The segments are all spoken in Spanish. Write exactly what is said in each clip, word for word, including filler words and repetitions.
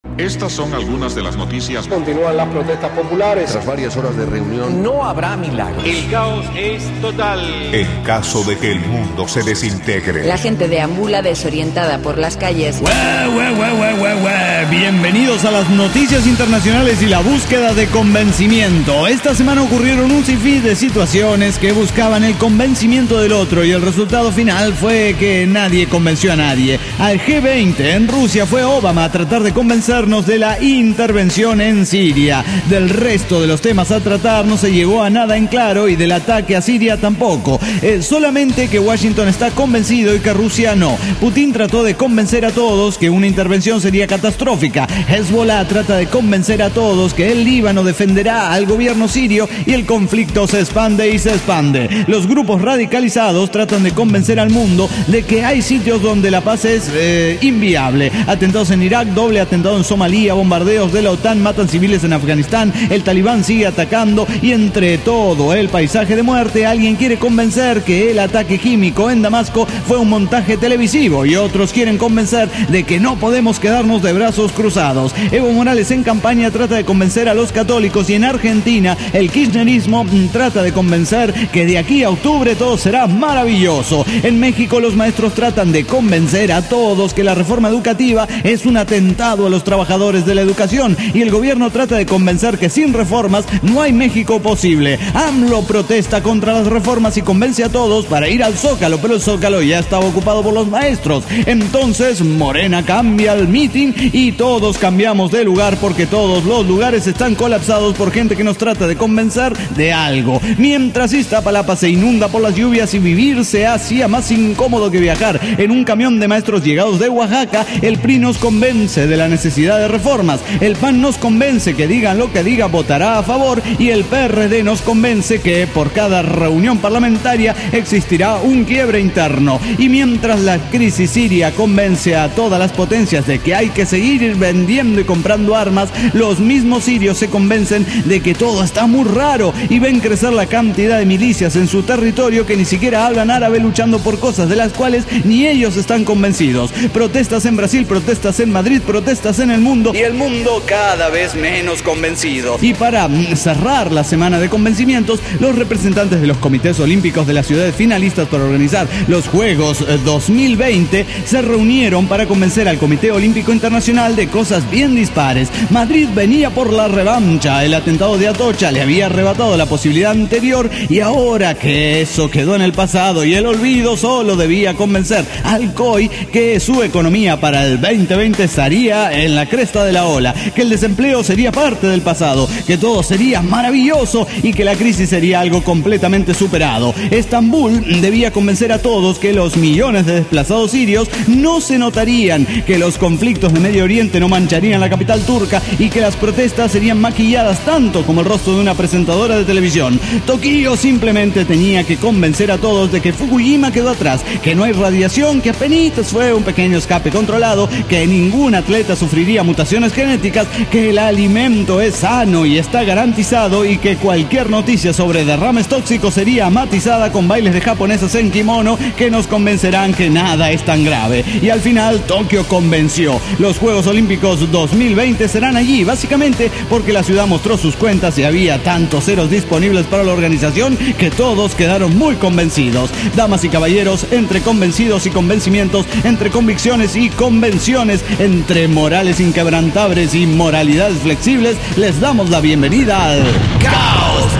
Estas son algunas de las noticias. Continúan las protestas populares. Tras varias horas de reunión, no habrá milagros. El caos es total. En caso de que el mundo se desintegre. La gente deambula desorientada por las calles. ¡Ué, ué, ué, ué, ué, ué! Bienvenidos a las noticias internacionales y la búsqueda de convencimiento. Esta semana ocurrieron un sinfín de situaciones que buscaban el convencimiento del otro y el resultado final fue que nadie convenció a nadie. Al G veinte en Rusia fue Obama a tratar de convencernos de la intervención en Siria. Del resto de los temas a tratar no se llegó a nada en claro y del ataque a Siria tampoco. Eh, solamente que Washington está convencido y que Rusia no. Putin trató de convencer a todos que una intervención sería catastrófica. Hezbollah trata de convencer a todos que el Líbano defenderá al gobierno sirio y el conflicto se expande y se expande. Los grupos radicalizados tratan de convencer al mundo de que hay sitios donde la paz es eh, inviable. Atentados en Irak, doble atentado en Somalia, bombardeos de la OTAN matan civiles en Afganistán, el talibán sigue atacando y entre todo el paisaje de muerte alguien quiere convencer que el ataque químico en Damasco fue un montaje televisivo y otros quieren convencer de que no podemos quedarnos de brazos cruzados. Evo Morales en campaña trata de convencer a los católicos y en Argentina el kirchnerismo trata de convencer que de aquí a octubre todo será maravilloso. En México los maestros tratan de convencer a todos que la reforma educativa es un atentado a los trabajadores de la educación y el gobierno trata de convencer que sin reformas no hay México posible. AMLO protesta contra las reformas y convence a todos para ir al Zócalo, pero el Zócalo ya estaba ocupado por los maestros. Entonces Morena cambia el mitin y todos cambiamos de lugar porque todos los lugares están colapsados por gente que nos trata de convencer de algo. Mientras Iztapalapa se inunda por las lluvias y vivir se hacía más incómodo que viajar en un camión de maestros llegados de Oaxaca, el P R I nos convence de la necesidad de reformas, el P A N nos convence que digan lo que diga votará a favor y el P R D nos convence que por cada reunión parlamentaria existirá un quiebre interno. Y mientras la crisis siria convence a todas las potencias de que hay que seguir vendiendo y comprando armas, los mismos sirios se convencen de que todo está muy raro y ven crecer la cantidad de milicias en su territorio que ni siquiera hablan árabe luchando por cosas de las cuales ni ellos están convencidos. Protestas en Brasil, protestas en Madrid, protestas en el mundo y el mundo cada vez menos convencido. Y para cerrar la semana de convencimientos, los representantes de los comités olímpicos de las ciudades finalistas para organizar los Juegos dos mil veinte se reunieron para convencer al Comité Olímpico Internacional de cosas bien dispares. Madrid venía por la revancha, el atentado de Atocha le había arrebatado la posibilidad anterior y ahora que eso quedó en el pasado y el olvido solo debía convencer al C O I que su economía para el veinte veinte estaría en la cresta de la ola, que el desempleo sería parte del pasado, que todo sería maravilloso y que la crisis sería algo completamente superado. Estambul debía convencer a todos que los millones de desplazados sirios no se notarían, que los conflictos de Medio Oriente no mancharían la capital turca y que las protestas serían maquilladas tanto como el rostro de una presentadora de televisión. Tokio simplemente tenía que convencer a todos de que Fukushima quedó atrás, que no hay radiación, que apenas fue un pequeño escape controlado, que ningún atleta sufriría mutaciones genéticas, que el alimento es sano y está garantizado y que cualquier noticia sobre derrames tóxicos sería matizada con bailes de japonesas en kimono que nos convencerán que nada es tan grave. Y al final Tokio convenció. Los Juegos Olímpicos dos mil veinte serán allí, básicamente porque la ciudad mostró sus cuentas y había tantos ceros disponibles para la organización que todos quedaron muy convencidos. Damas y caballeros, entre convencidos y convencimientos, entre convicciones y convenciones, entre morales inquebrantables y moralidades flexibles, les damos la bienvenida al Caos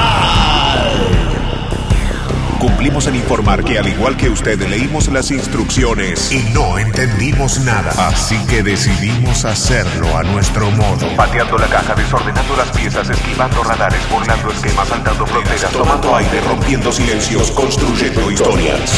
Total. Cumplimos en informar que al igual que usted leímos las instrucciones y no entendimos nada, así que decidimos hacerlo a nuestro modo. Pateando la caja, desordenando las piezas, esquivando radares, burlando esquemas, saltando fronteras, tomando aire, rompiendo silencios, construyendo historias.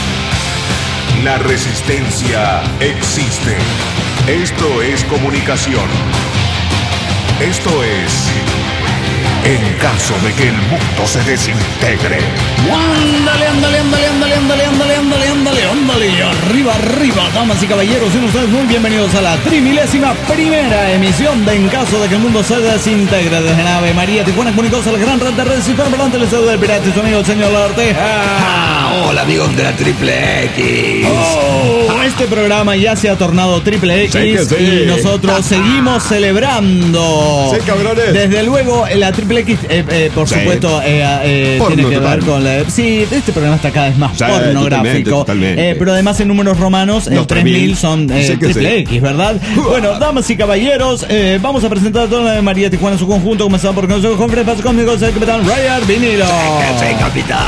La resistencia existe. Esto es comunicación. Esto es en caso de que el mundo se desintegre. Ándale, ándale, ándale, ándale, ándale, ándale, ándale, ándale, ándale. Arriba, arriba, damas y caballeros, sean ustedes muy bienvenidos a la trimilésima primera emisión de En caso de que el mundo se desintegre desde nave María Tijuana, comunicados a la gran red de redes hispanohablantes. Les saluda el pirata y su amigo el señor Orteja. Ah, hola amigos de la Triple X. Oh, este programa ya se ha tornado Triple X, sí que sí. Y nosotros seguimos celebrando. Sí, cabrones. Desde luego, la Triple X, eh, eh, por sí. supuesto, eh, eh, Porno tiene que total. ver con la... Sí, este programa está cada vez más Sí, pornográfico. totalmente, totalmente. Eh, pero además en números romanos, Los el tres mil son eh, sí que Triple sí. X, ¿verdad? Bueno, damas y caballeros, eh, vamos a presentar a toda la de María Tijuana en su conjunto, comenzando por nosotros con Fred Paz, conmigo, el capitán Ryan Vinilo. Sí, capitán.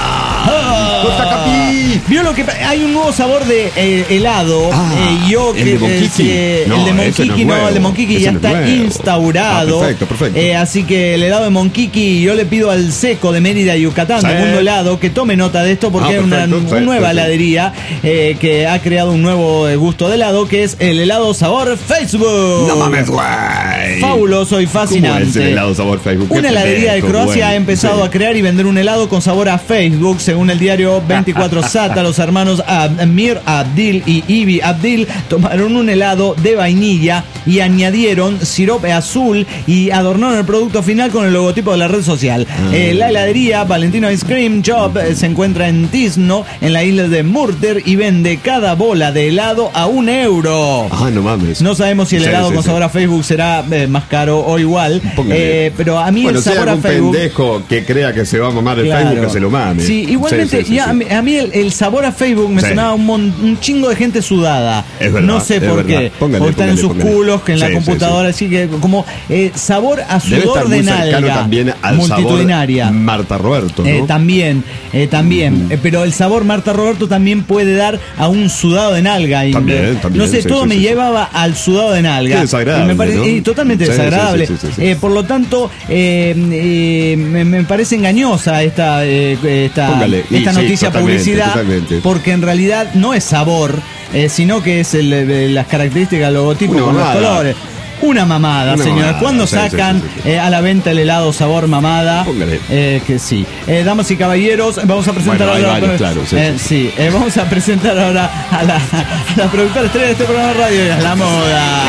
Ah, Costa Capi. ¿Vio lo que pa- hay un nuevo sabor de eh, helado? Ah, eh, yo el que de Monquiqui. eh, No, el de ese no Monquiqui es no, nuevo. el de Monquiqui Ese ya no es está nuevo. instaurado. Ah, perfecto, perfecto. Eh, así que el helado de Monquiqui, yo le pido al Seco de Mérida, Yucatán, Sí. de Mundo Helado, que tome nota de esto porque Ah, es una, perfecto, una sí, nueva sí, sí. heladería eh, que ha creado un nuevo eh, gusto de helado, que es el helado sabor Facebook. No mames, güey. Fabuloso y fascinante. ¿Cómo es el helado sabor Facebook? Qué Una heladería de pendejo, Croacia güey. ha empezado Sí. a crear y vender un helado con sabor a Facebook. Según el diario veinticuatro Sata, los hermanos Amir Abdil y Ibi Abdil tomaron un helado de vainilla y añadieron sirope azul y adornaron el producto final con el logotipo de la red social. Ah. Eh, la heladería Valentino Ice Cream Shop eh, se encuentra en Tisno, en la isla de Murter, y vende cada bola de helado a un euro. Ah, no mames. No sabemos si el Sí, helado sí, con sí. sabor a Facebook será eh, más caro o igual, Póngale. eh, pero a mí Bueno, el si hay sabor a algún Facebook... pendejo que crea que se va a mamar el Claro. Facebook, que se lo mame. Sí, igualmente, Sí, sí, sí, ya sí. A, mí, a mí el, el sabor a Facebook me Sí. sonaba un, mon- un chingo de gente sudada. Es verdad, no sé es por verdad. qué. Póngale, Porque están en póngale, sus póngale. culos, que en la Sí, sí, computadora, así que como eh, sabor a Debe sudor estar de muy cercano nalga. también al multitudinaria. sabor Marta Roberto, ¿no? Eh, también, eh, también. Mm. Eh, pero el sabor Marta Roberto también puede dar a un sudado de nalga. Y, También, eh, también, No sé, sí, todo sí, me sí, sí. llevaba al sudado de nalga. Qué desagradable, Y me parece, ¿no? y totalmente Sí, sí, desagradable. sí, sí, sí, sí. Eh, por lo tanto, eh, eh, me, me parece engañosa esta, eh, esta, Póngale. Y esta sí, noticia totalmente, publicidad, totalmente. porque en realidad no es sabor, eh, sino que es el, eh, las características del logotipo Una con los mamada. colores. Una mamada, Una señores. mamada, ¿Cuándo sí, sacan sí, sí, sí. eh, a la venta el helado sabor mamada? Póngale. Eh, que sí. Eh, damas y caballeros, vamos a presentar Bueno, hay ahora. varios, claro, sí, eh, sí. sí, eh, vamos a presentar ahora a la, a la productora estrella de este programa de radio, es la moda.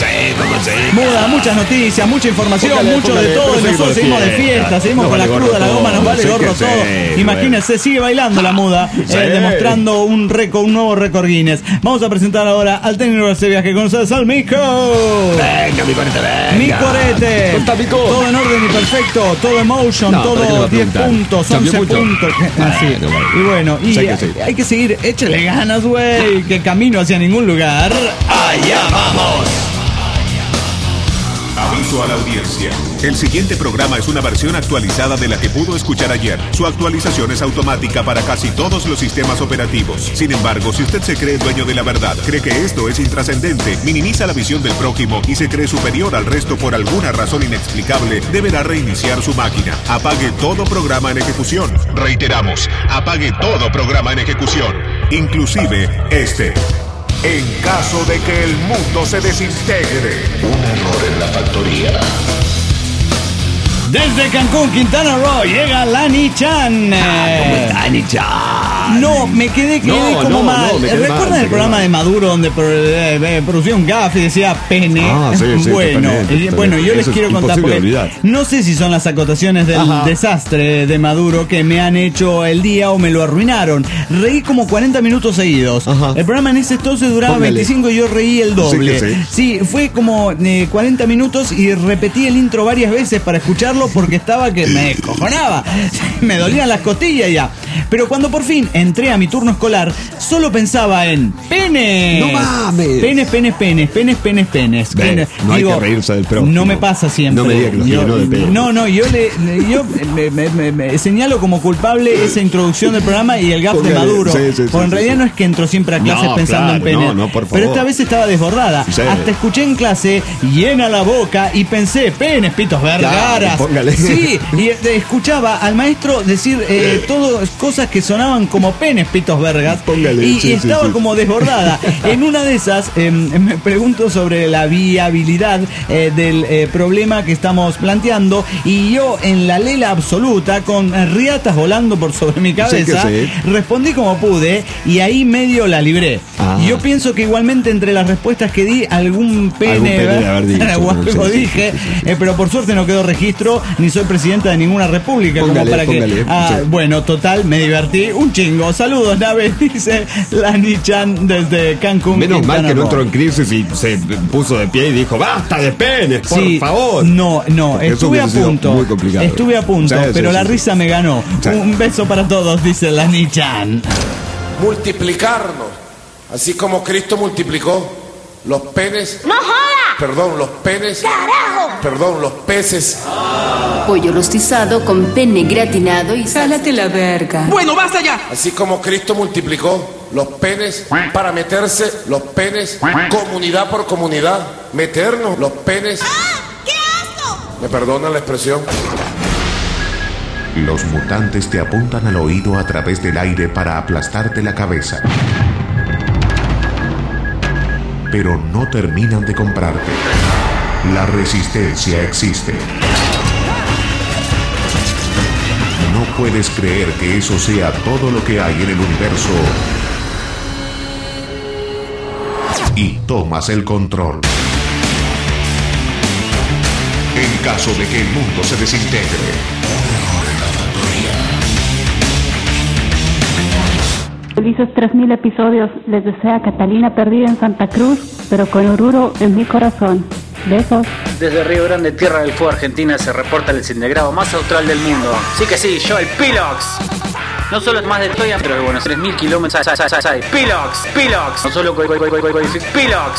Moda, muchas noticias, mucha información, Póngale, mucho póngale, de todo. pero Y nosotros seguimos de seguimos de fiesta. fiesta, seguimos Nos con la vale cruda, la gorro goma, nos todo, vale sí gorro que todo. sí, Imagínense, sigue bailando la muda, eh, Sí. demostrando un récord, un nuevo récord Guinness. Vamos a presentar ahora al técnico de este viaje con ustedes, al Mico. Venga, mi corete, venga. Mi corete. ¿Cómo está, Mico? Todo en orden y perfecto, todo emotion, No, ¿para qué le va todo a diez preguntar? puntos, ¿Cambió once mucho? puntos. Así. Bueno, bueno. Y bueno, y Sí que sí. hay que seguir, échale ganas, güey, que camino hacia ningún lugar. Allá vamos. Aviso a la audiencia. El siguiente programa es una versión actualizada de la que pudo escuchar ayer. Su actualización es automática para casi todos los sistemas operativos. Sin embargo, si usted se cree dueño de la verdad, cree que esto es intrascendente, minimiza la visión del prójimo y se cree superior al resto por alguna razón inexplicable, deberá reiniciar su máquina. Apague todo programa en ejecución. Reiteramos, apague todo programa en ejecución, inclusive este. En caso de que el mundo se desintegre. Un error en la factoría. Desde Cancún, Quintana Roo, llega Lani Chan. ¿Cómo está, Ani-chan? No, me quedé, quedé No, como no, mal. no, me quedé ¿Recuerdan mal, el me programa quedé de Maduro donde pro- eh, eh, producía un gafe y decía pene? Ah, sí, sí, bueno, totalmente, y- totalmente. bueno, yo les Eso es quiero contar imposible porque olvidar. no sé si son las acotaciones del Ajá. desastre de Maduro que me han hecho el día o me lo arruinaron. Reí como cuarenta minutos seguidos. Ajá. El programa en ese entonces duraba Póngale. veinticinco y yo reí el doble. Sí que sí. Sí, fue como eh, cuarenta minutos y repetí el intro varias veces para escucharlo porque estaba que me cojonaba. Me dolían las costillas ya. Pero cuando por fin entré a mi turno escolar, solo pensaba en penes. No mames. Penes, penes, penes, penes, penes, penes. Ve, penes. no hay que reírse del prójimo. No me pasa siempre. No me diga que los Yo- llenó de penes. No, no, yo le, le- yo me, me- me- me señalo como culpable esa introducción del programa y el gaf de Póngale. Maduro. Sí, sí, sí, porque en sí, realidad sí. no es que entró siempre a clases No, pensando claro, en penes. no, no, por Pero favor. esta vez estaba desbordada. Sí. Hasta escuché en clase llena la boca y pensé, penes, pitos, vergaras, Claro, Póngale. Sí, y eh, escuchaba al maestro decir eh, todo cosas que sonaban como penes, pitos vergas. Póngale, y, sí, y estaba sí, sí. como desbordada. En una de esas eh, me pregunto sobre la viabilidad eh, del eh, problema que estamos planteando, y yo en la lela absoluta, con eh, riatas volando por sobre mi cabeza, Sí que sí. respondí como pude y ahí medio la libré. Ah. Y yo pienso que igualmente entre las respuestas que di, algún pene, Algún pene de haber dicho, o algo sí, sí, dije, sí, sí, sí. eh, pero por suerte no quedó registro, ni soy presidenta de ninguna república. Póngale, como para póngale, que. Ah, sí. Bueno, total, me divertí un chingo. Saludos, nave, dice la Nichan desde Cancún. Menos mal Quintana que no Roo. entró en crisis y se puso de pie y dijo, basta de penes, por Sí, favor. No, no, Porque eso estuve a hubiera sido punto. muy complicado. Estuve a punto, Sí, sí, pero sí, la sí. risa me ganó. Sí. Un beso para todos, dice la Nichan. multiplicarnos, así como Cristo multiplicó los penes. ¡No joda! Perdón, los penes. ¡Carajo! Perdón, los peces. Pollo rostizado con pene gratinado y Sálate la verga. Bueno, basta ya. Así como Cristo multiplicó los penes para meterse los penes comunidad por comunidad, meternos los penes. ¡Ah! ¡Qué asco! ¿Me perdonan la expresión? Los mutantes te apuntan al oído a través del aire para aplastarte la cabeza. Pero no terminan de comprarte. La resistencia existe. No puedes creer que eso sea todo lo que hay en el universo. Y tomas el control. En caso de que el mundo se desintegre. Felices tres mil episodios les desea Catalina perdida en Santa Cruz, pero con Oruro en mi corazón. Besos. Desde Río Grande, Tierra del Fuego, Argentina, se reporta el desintegrado más austral del mundo. Sí que sí, yo, el Pilox. No solo es más de Toya, pero de Buenos tres mil kilómetros. Pilox, Pilox. No solo Pilox.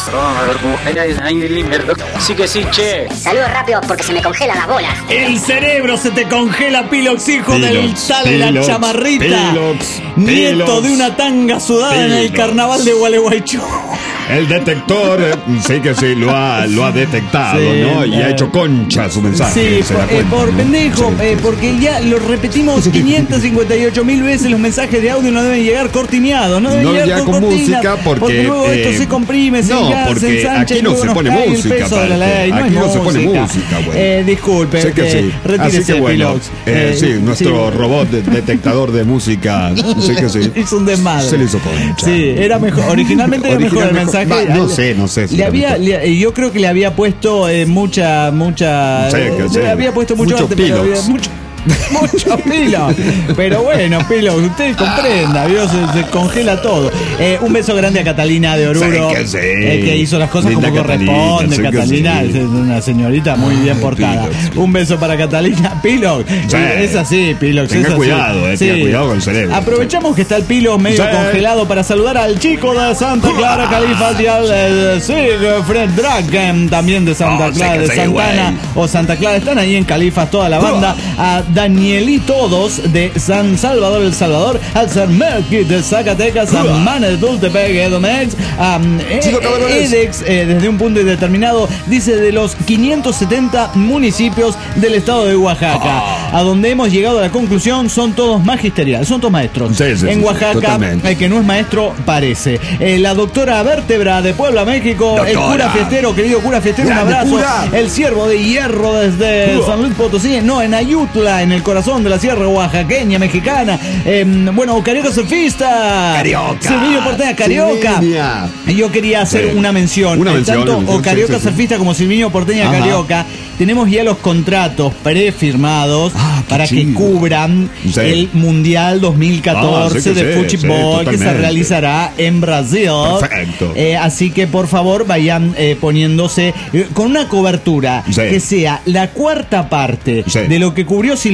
Sí que sí, che. Saludos rápido porque se me congelan las bolas. El cerebro se te congela, Pilox, hijo Pilox, del tal de la Pilox, chamarrita. Pilox, Nieto Pilox, de una tanga sudada en el Pilox. carnaval de Gualeguaychú. El detector, eh, sí que sí, lo ha, lo ha detectado, Sí, ¿no? Y eh, ha hecho concha su mensaje. Sí, se por, da eh, cuenta, por ¿no? pendejo, Sí, eh, sí, porque ya lo repetimos quinientas cincuenta y ocho mil veces. Los mensajes de audio no deben llegar cortineados, no deben No llegar ya con, con cortinas, música porque, luego eh, esto se comprime, se no, engancha, se porque ensancha aquí y no luego se nos pone cae música, el peso de la aparte. ley. No Aquí hay no se pone música. música, bueno. Eh, disculpe, Sé que eh, sí. retírese, Así que bueno, Pilox. eh, Eh, sí, nuestro sí. robot de- detectador de música, sí que sí. Hizo un desmadre. Se le hizo concha. Sí, era mejor. Originalmente era mejor el Original mensaje. mejor. Va, no sé, no sé si Le era había, mejor. le- yo creo que le había puesto eh, mucha, mucha. Sí, que le sí. había puesto mucho, Mucho antes, pero Pilox. había mucho. Mucho pilo. Pero bueno, Pilo, usted comprenda, Dios, se, se congela todo. Eh, un beso grande a Catalina de Oruro, Sí que sí. eh, que hizo las cosas Linda como Catalina, corresponde. sí que Catalina sí. es una señorita muy bien portada. Pilox. Un beso para Catalina. Pilo, Sí. es así, Pilo. Tenga es así. cuidado, eh, tenga cuidado con el cerebro. Aprovechamos que está el Pilo medio Sí. congelado para saludar al chico de Santa Clara, Califas, y al eh, Sigfred Draken, también de Santa Oh, sí Clara, que de sí, Santana güey. o Santa Clara. Están ahí en Califas toda la banda. A Danielito Todos de San Salvador, El Salvador, al San Melqui de Zacatecas, a Manes Dultepec, Edomex, a eh, Chico, cabrones. Edex, eh, desde un punto indeterminado, dice de los quinientos setenta municipios del estado de Oaxaca, a donde hemos llegado a la conclusión, son todos magisteriales, son todos maestros. Sí, sí, sí, en sí, Oaxaca, totalmente. el que no es maestro parece. Eh, la doctora Vértebra de Puebla, México, el Doctora. cura fiestero, querido cura fiestero, un Grande abrazo. cura. El ciervo de hierro desde Uah. San Luis Potosí, no, en Ayutla, en el corazón de la sierra oaxaqueña, mexicana. Eh, bueno, Carioca Surfista. Carioca. Silvinho Porteña, Carioca. Silvinia. Yo quería hacer Sí. una mención. Una Eh, mención, Tanto una mención, o Carioca sí, sí, sí. Surfista como Silvinho Porteña, Ajá. Carioca. Tenemos ya los contratos prefirmados Ah, qué para que chido. cubran Sí. el Mundial dos mil catorce Ah, sí que de sí, fútbol sí, que se totalmente. realizará en Brasil. Perfecto. Eh, así que por favor vayan eh, poniéndose eh, con una cobertura Sí. que sea la cuarta parte Sí. de lo que cubrió Silvinho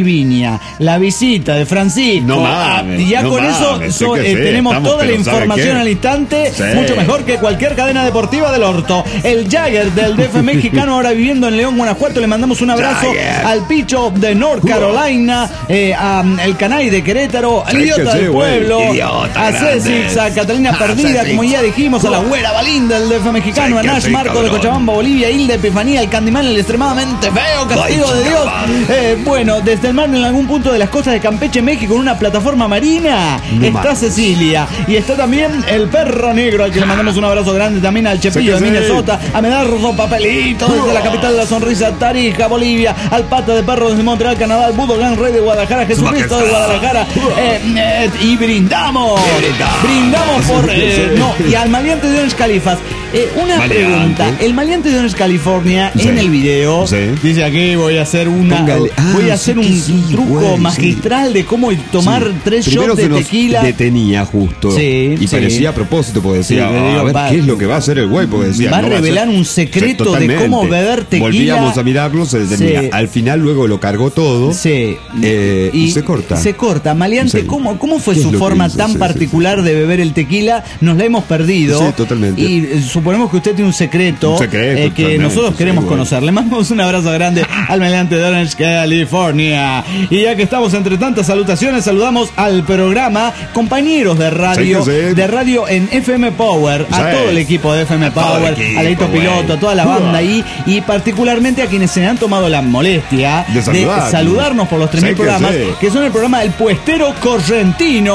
Viña, la visita de Francisco. No mames, ah, y ya no con mames, eso so, sí que eh, sí, tenemos estamos, toda la pero ¿sabe información qué? al instante, Sí. mucho mejor que cualquier cadena deportiva del orto. El Jagger del D F mexicano, ahora viviendo en León, Guanajuato. Le mandamos un abrazo Jagger. al Picho de North Carolina, eh, a um, el Canay de Querétaro, al Sí idiota que sí, del güey. pueblo, Idiota a grande. Césix, a Catalina Ah, Perdida, Césix. como ya dijimos, a la güera Balinda del D F mexicano, Sí a que Nash sí, Marco de cabrón. Cochabamba, Bolivia, Hilda Epifanía, el Candimán, el extremadamente feo castigo Ay, de Dios. chaval. Eh, bueno, desde el mar en algún punto de las costas de Campeche, México, en una plataforma marina, No está mames. Cecilia. Y está también el perro negro, al que le mandamos un abrazo grande, también al Chepillo Sí de que sí. Minnesota, a Medardo Papelito desde la capital de la sonrisa, Tarija, Bolivia, al Pata de Perro desde Montreal, Canadá, al Budogan Rey de Guadalajara, Jesucristo de Guadalajara, eh, eh, y brindamos, brindamos por, eh, no, y al maleante de Orange Califas. Eh, una Maleante. pregunta, el maleante de Orange California Sí. en el video Sí. dice aquí voy a hacer una, Póngale. Ah, voy a sí hacer que un sí, truco güey, sí. magistral de cómo tomar Sí. tres Primero shots se de nos tequila. detenía justo. Sí, y sí. parecía a propósito, porque decía, Sí, le "Ah, digo, a ver va- qué es lo que va a hacer el güey", porque decía, va a "No revelar ser". un secreto Sí, de totalmente. cómo beber tequila. Volvíamos a mirarlo, se detenía. Sí. Al final luego lo cargó todo. Sí. eh, y, se corta. Se corta. Maleante, Sí. ¿cómo, cómo fue ¿Qué es su lo que forma hizo? tan Sí, sí, particular de beber el tequila? Nos la hemos perdido. Sí, totalmente. Y eh, suponemos que usted tiene un secreto, Un secreto, eh, que totalmente, nosotros sí, queremos bueno. conocer. Le mandamos un abrazo grande al Maleante de Orange, California. Y ya que estamos entre tantas salutaciones, saludamos al programa, compañeros de radio, Sí, que sí. de radio en F M Power, a Sí. todo el equipo de F M todo el Power, equipo, a Leito güey. Piloto, a toda la banda ahí, y particularmente a quienes se han tomado la molestia De saludarnos. saludarnos por los tres mil Sí que programas, sí. que son el programa El Puestero Correntino,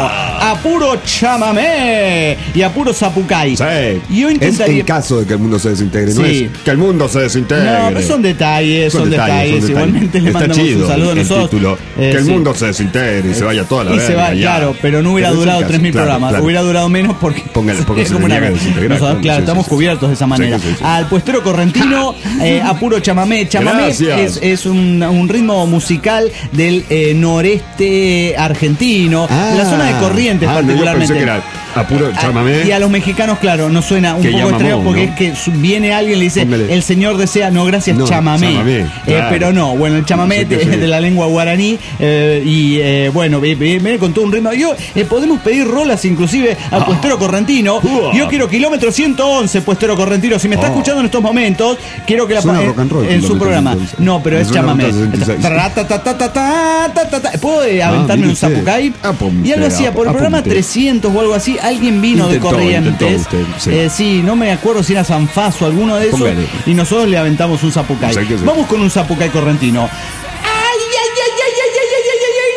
a puro chamamé y a puro zapucay. Sí. Y yo Es intentaría... en caso de que el mundo se desintegre, no Sí. es que el mundo se desintegre. No, pero son detalles, son, Son detalles. detalles, son Igualmente detalles. le Está mandamos chido un saludo a el nosotros. título. Eh, que el sí. mundo se desintegre y se vaya toda la Y verga. se va, ya. claro, pero no hubiera Pero es durado el caso, tres mil claro, programas. claro. Hubiera durado menos porque. Póngale, porque es se como niega una- a desintegrar, Nosotros, claro, claro, sí, estamos sí, sí. cubiertos de esa Sí, manera. sí, sí, sí. Al puestero correntino, eh, a puro chamamé. Chamamé Gracias. es, es un, un ritmo musical del eh, noreste argentino, de la zona de Corrientes ah, no, yo particularmente. pensé que era a puro chamamé. Y a los mexicanos, claro, nos suena un Que poco llama extraño Mon, porque ¿no? es que su- viene alguien y le dice, Póngale. el señor desea, no, gracias, No, chamamé. chamamé, Eh, claro. pero no, bueno, el chamamé Sí que de, sí. de la lengua guaraní eh, y eh, bueno, vi- vi- viene con todo un ritmo. Yo, eh, podemos pedir rolas inclusive al puestero correntino. Uah. Yo quiero kilómetro ciento once, puestero correntino. Si me está Oh. escuchando en estos momentos, quiero que la Suena pa- rock and roll, en su kilómetro programa. ciento once. No, pero Me es suena chamamé. ruta sesenta y seis. Ta, ta, ta, ta, ta, ta, ta, ta. ¿Puedo eh, Ah, aventarme mire un usted. zapucay? Apunte, Y algo así, por el apunte. programa trescientos o algo así, alguien vino Intentó, de Corrientes. intentó usted, sí. Eh, sí, no me acuerdo si era Sanfaz o alguno de esos. Póngale. Y nosotros le aventamos un zapucay. Sí que sí. Vamos con un zapucay correntino. Ay, ay, ay, ay, ay, ay, ay, ay, ay, ay,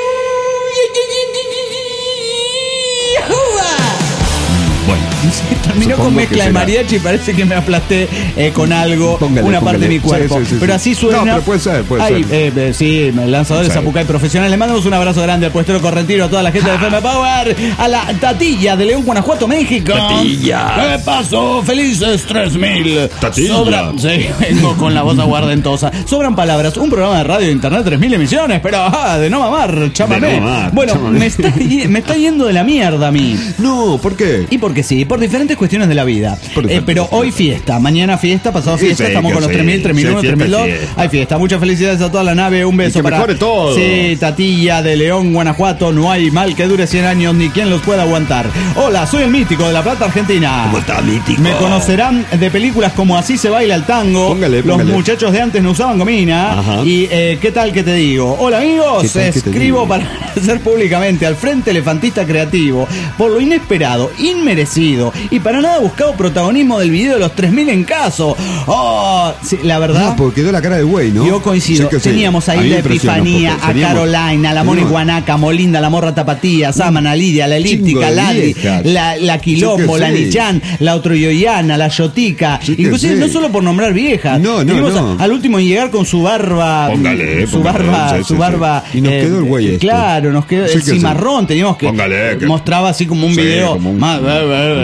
uy, ay, ay, ay, ay, ay, ay. Bueno, Terminó con supongo mezcla que de será. mariachi y parece que me aplasté eh, con algo, Póngale, una parte de póngale. mi cuerpo. Sí, sí, sí, pero sí. así suena. No, pero puede ser, puede Ay, ser. eh, eh, sí, el lanzador de Sí. Zapucay profesional. Le mandamos un abrazo grande al puestero correntino, a toda la gente de F M Power, a la Tatilla de León, Guanajuato, México. Tatilla. ¿Qué pasó? Felices tres mil. Tatilla. Sobra- sí, vengo con la voz aguardentosa. Sobran palabras. Un programa de radio de internet, tres mil emisiones, pero ah, de no mamar, chámame. De no mamar, bueno, chámame. Me, está, y- me está yendo de la mierda a mí. No, ¿por qué? Y porque sí, por diferentes cuestiones de la vida. Por Eh, diferentes pero hoy cuestiones. fiesta, mañana fiesta, pasado Sí, fiesta, sí, estamos que con los sí. tres mil, tres mil uno, Sí, tres mil dos. fiesta, fiesta. Hay fiesta. Muchas felicidades a toda la nave. Un beso que para. mejore todo. Sí, Tatilla de León, Guanajuato. No hay mal que dure cien años ni quien los pueda aguantar. Hola, soy el mítico de La Plata, Argentina. ¿Cómo está, mítico? Me conocerán de películas como Así se baila el tango. Póngale, póngale. Los muchachos de antes no usaban gomina. Ajá. Y eh, ¿qué tal que te digo? Hola amigos, ¿Qué tal que te escribo digo? para ser públicamente al Frente Elefantista Creativo por lo inesperado, inmerecido y para nada buscado protagonismo del video de los tres mil en caso. Oh, sí, la verdad. Ah, porque quedó la cara de güey, ¿no? Yo coincido. Sí que sí. Teníamos A ahí mí la me impresiona un Epifanía, poco. a Teníamos- Carolina, a la Mona teníamos- Iguanaca, Molinda, la Morra Tapatía, Samana, Lidia, la Elíptica, de Lali, viejas. la, la Quilombo, Sí que la sí. Nichan, la Otroyoyana, la Yotica. Sí que Inclusive sí. no solo por nombrar viejas. No, no, Teníamos no. a- al último en llegar con su barba. Póngale, su póngale, barba, sí, su sí, barba. sí. Y nos quedó el güey este. Claro, nos quedó Sí el que sí. cimarrón. Teníamos que Póngale, que- mostraba así como un Sí, video. como un- más- un cuerpo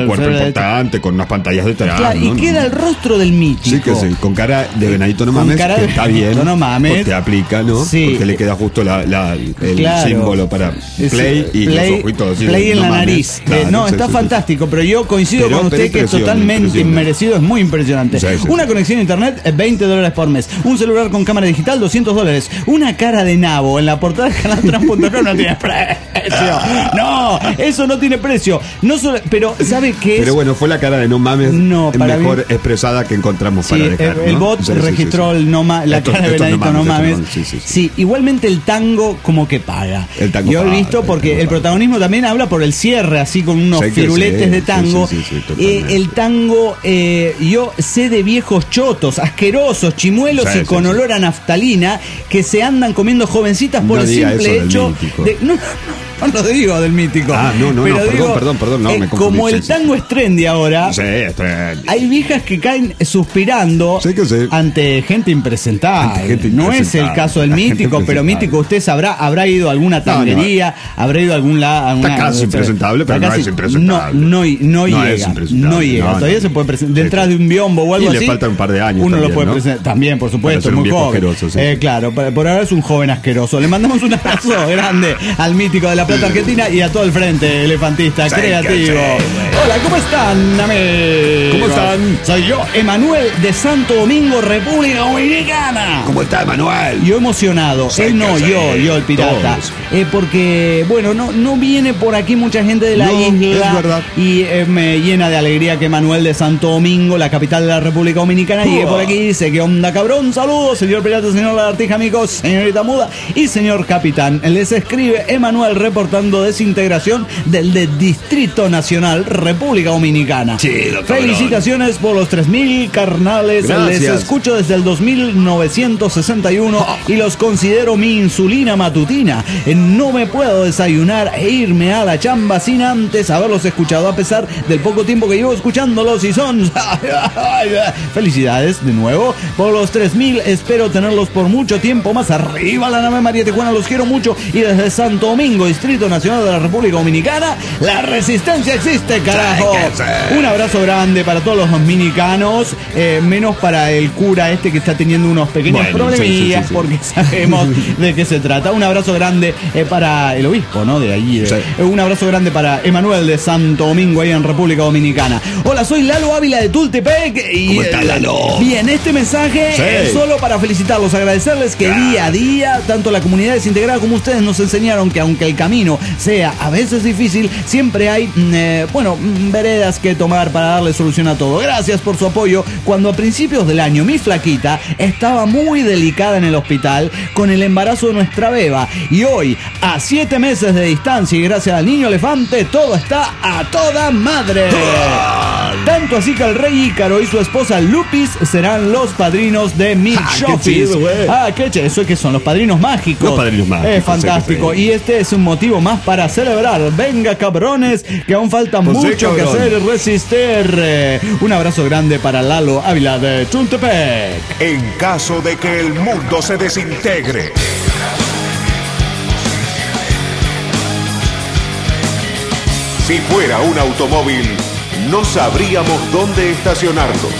importante, con unas pantallas detrás. Claro, y ¿no? queda el rostro del mítico. Sí, que sí, con cara de venadito no Con mames, cara que de está bien. venadito no mames. Porque aplica, ¿no? Sí. Porque le queda justo la, la, el Claro. símbolo para play Sí, y play, los ojitos. play en no la mames. nariz. Claro, Eh, no, sí, está sí, fantástico, pero yo coincido Pero- con pero usted que es impresiona, totalmente impresiona. inmerecido, es muy impresionante. Sí, sí, Una sí. conexión a internet, eh, veinte dólares por mes. Un celular con cámara digital, doscientos dólares. Una cara de nabo en la portada de canal trans punto com no tiene precio. No, eso no tiene precio. No solo, pero ¿sabe qué es? Pero bueno, fue la cara de no mames No, para mejor mí- expresada que encontramos Sí, para dejar. el ¿no? bot Sí, sí, registró sí, sí. el no ma- la Estos- cara de estos venadito no mames. estos sí, sí, sí. Sí, igualmente el tango como que paga. El tango Yo he paga, visto el porque tango el paga. protagonismo también habla por el cierre, así con unos Sé que firuletes sí, de sí, tango. sí, sí, sí, Eh, totalmente. el tango, eh, yo sé de viejos chotos, asquerosos, chimuelos Sí, y sí, con sí. olor a naftalina que se andan comiendo jovencitas por No el diga simple eso del hecho mítico. de. No, no lo digo del mítico. Ah, no, no, pero no, perdón, digo, perdón, perdón, no, eh, me confundí, como sí, el sí, tango sí. es trendy ahora. Sí, está- Hay viejas que caen suspirando Sí que sí. ante gente impresentable. Ante gente no es el impresentable. caso del La gente mítico, pero impresentable. mítico, usted sabrá, habrá ido a alguna No, tanguería, habrá ido a algún lado. Está casi impresentable, pero no es impresentable. No, no, no No llega. es impresentable. No llega. No, Todavía no. se puede presentar. Sí, Detrás sí. de un biombo o algo Y le así. faltan un par de años Uno lo también, puede ¿no? presentar. También, por supuesto, ser un muy viejo joven. asqueroso, sí. Eh, claro, por, por ahora es un joven asqueroso. Le mandamos un abrazo grande al mítico de La Plata Argentina y a todo el frente elefantista Sí, creativo. que sí, güey. Hola, ¿cómo están, amigos? ¿Cómo están? Soy yo, Emanuel de Santo Domingo, República Dominicana. ¿Cómo está, Emanuel? Yo emocionado, Sí, él no, que sí, yo, yo el pirata. todos. Eh, porque, bueno, no, no viene por aquí mucha gente de la No, isla. es verdad. Y eh, me llena de alegría que Manuel de Santo Domingo, la capital de la República Dominicana, llegue por aquí y dice, ¿qué onda, cabrón? Saludos, señor pirata, señor lagartija, amigos, señorita muda y señor capitán. Les escribe Emanuel reportando desintegración del de Distrito Nacional, República Dominicana. Chido, cabrón. Felicitaciones por los tres mil carnales. Gracias. Les escucho desde el dos mil novecientos sesenta y uno y los considero mi insulina matutina. Eh, No me puedo desayunar e irme a la chamba sin antes haberlos escuchado, a pesar del poco tiempo que llevo escuchándolos y son... Felicidades de nuevo por los tres mil. Espero tenerlos por mucho tiempo más. Arriba la nave María Tijuana, los quiero mucho. Y desde Santo Domingo, Distrito Nacional de la República Dominicana, la resistencia existe, carajo. Un abrazo grande para todos los dominicanos, eh, menos para el cura este que está teniendo unos pequeños Bueno, problemillas, sí, sí, sí, sí. porque sabemos de qué se trata. Un abrazo grande eh, para el obispo, ¿no? De allí. de- Sí. eh, un abrazo grande para Emanuel de Santo Domingo, ahí en República Dominicana. Hola, soy Lalo Ávila de Tultepec. Y, ¿Cómo está, eh, Lalo? Bien, este mensaje Sí. es solo para felicitarlos, agradecerles que día a día, tanto la comunidad desintegrada como ustedes nos enseñaron que aunque el camino sea a veces difícil, siempre hay, mm, eh, bueno, mm, veredas que tomar para darle solución a todo. Gracias por su apoyo cuando a principios del año mi flaquita estaba muy delicada en el hospital con el embarazo de nuestra beba y hoy, a siete meses de distancia y gracias al niño elefante, todo está a toda madre. Tanto así que el rey Ícaro y su esposa Lupis serán los padrinos de mi Ah, qué Shopis. chido, güey. Ah, qué che, eso es que son los padrinos mágicos. Los padrinos mágicos, Es fantástico. sí, que sí. Y este es un motivo más para celebrar. Venga, cabrones, que aún falta Pues sí, mucho que cabrón. hacer y resistir. Eh, Un abrazo grande para Lalo Ávila de Tultepec. En caso de que el mundo se desintegre. Si fuera un automóvil, no sabríamos dónde estacionarlo.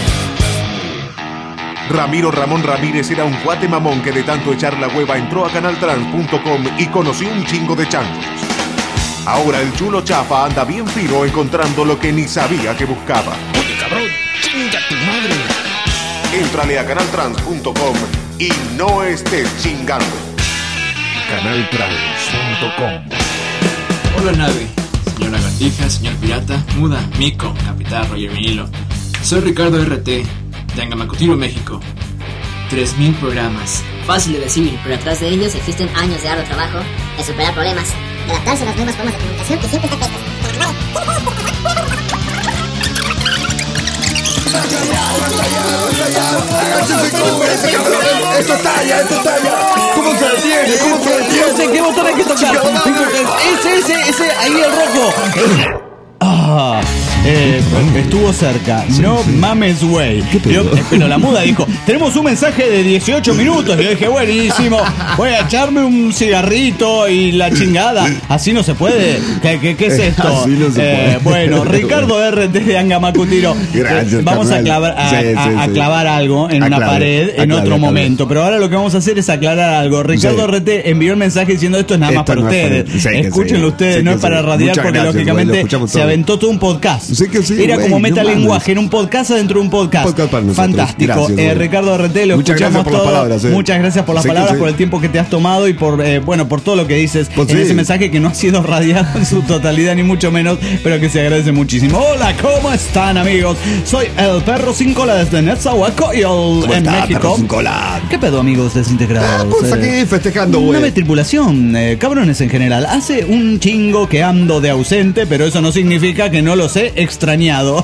Ramiro Ramón Ramírez era un cuate mamón que de tanto echar la hueva entró a canal trans punto com y conoció un chingo de changos. Ahora el chulo chafa anda bien fino encontrando lo que ni sabía que buscaba. Oye, cabrón, chinga tu madre. Éntrale a canal trans punto com y no estés chingando. canal trans punto com. Hola nave, señor lagartija, señor pirata, muda, mico, capitán Roger Vinilo. Soy Ricardo R T, de Angamacutiro, México. tres mil programas. Fácil de decir, pero atrás de ellos existen años de arduo trabajo en superar problemas, de adaptarse a las nuevas formas de comunicación que siempre están prestas. Esto talla, esto talla. ¿Cómo se detiene? ¿Cómo se detiene? No sé qué botón hay que tocar. Ese, ese, ese, ahí el rojo. Ah, Eh, estuvo cerca. Sí, no sí. mames, güey. Pero la muda dijo, tenemos un mensaje de dieciocho minutos. Y yo dije, buenísimo. Voy a echarme un cigarrito y la chingada. Así no se puede. ¿Qué, qué, qué es esto? Así no se eh, puede. Bueno, Ricardo R T de Angamacutiro. Gracias, vamos a clavar, a, sí, sí, a, a sí. clavar algo en Aclare, una pared en aclare, otro aclare. momento. Pero ahora lo que vamos a hacer es aclarar algo. Ricardo Sí. R T envió el mensaje diciendo esto es nada más Esto para no es ustedes. para- sí, que Escúchenlo sí. ustedes, Sí, no que es para sí. radiar Muchas porque gracias, lógicamente güey, lo escuchamos se todo. aventó todo un podcast. Sí que sí, Era güey, como no metalenguaje, era un podcast adentro de un podcast. Podcast para nosotros. Fantástico. Gracias, Eh, güey. Ricardo R T, lo Muchas escuchamos gracias por las todo. palabras, eh. Muchas gracias por las Sí que palabras, sí. por el tiempo que te has tomado y por eh, bueno, por todo lo que dices Pues en sí. ese mensaje que no ha sido radiado en su totalidad ni mucho menos, pero que se agradece muchísimo. Hola, ¿cómo están, amigos? Soy el perro sin cola desde Netzahualcóyotl ¿Cómo en está, México. perro sin cola? ¿Qué pedo, amigos desintegrados? Ah, pues Eh, aquí festejando, güey. Nave tripulación, eh, cabrones en general. Hace un chingo que ando de ausente, pero eso no significa que no los he extrañado.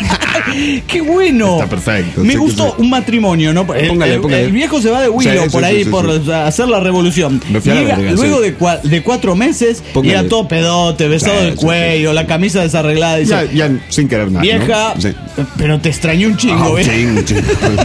¡Qué bueno! Está perfecto. Me sí que gustó sí. un matrimonio, ¿no? El, Póngale, el- póngale. el viejo se va de Willow Sí, por sí, ahí sí, por sí. hacer la revolución. Me fui a la Llega, verga, luego sí. de, cua- de cuatro meses, Póngale. llega todo pedote, besado Sí, del sí, cuello, la camisa desarreglada. Dice, Ya, ya sin querer nada. vieja, ¿no? Sí. pero te extrañé un chingo, Ah, ¿eh? ching, ching.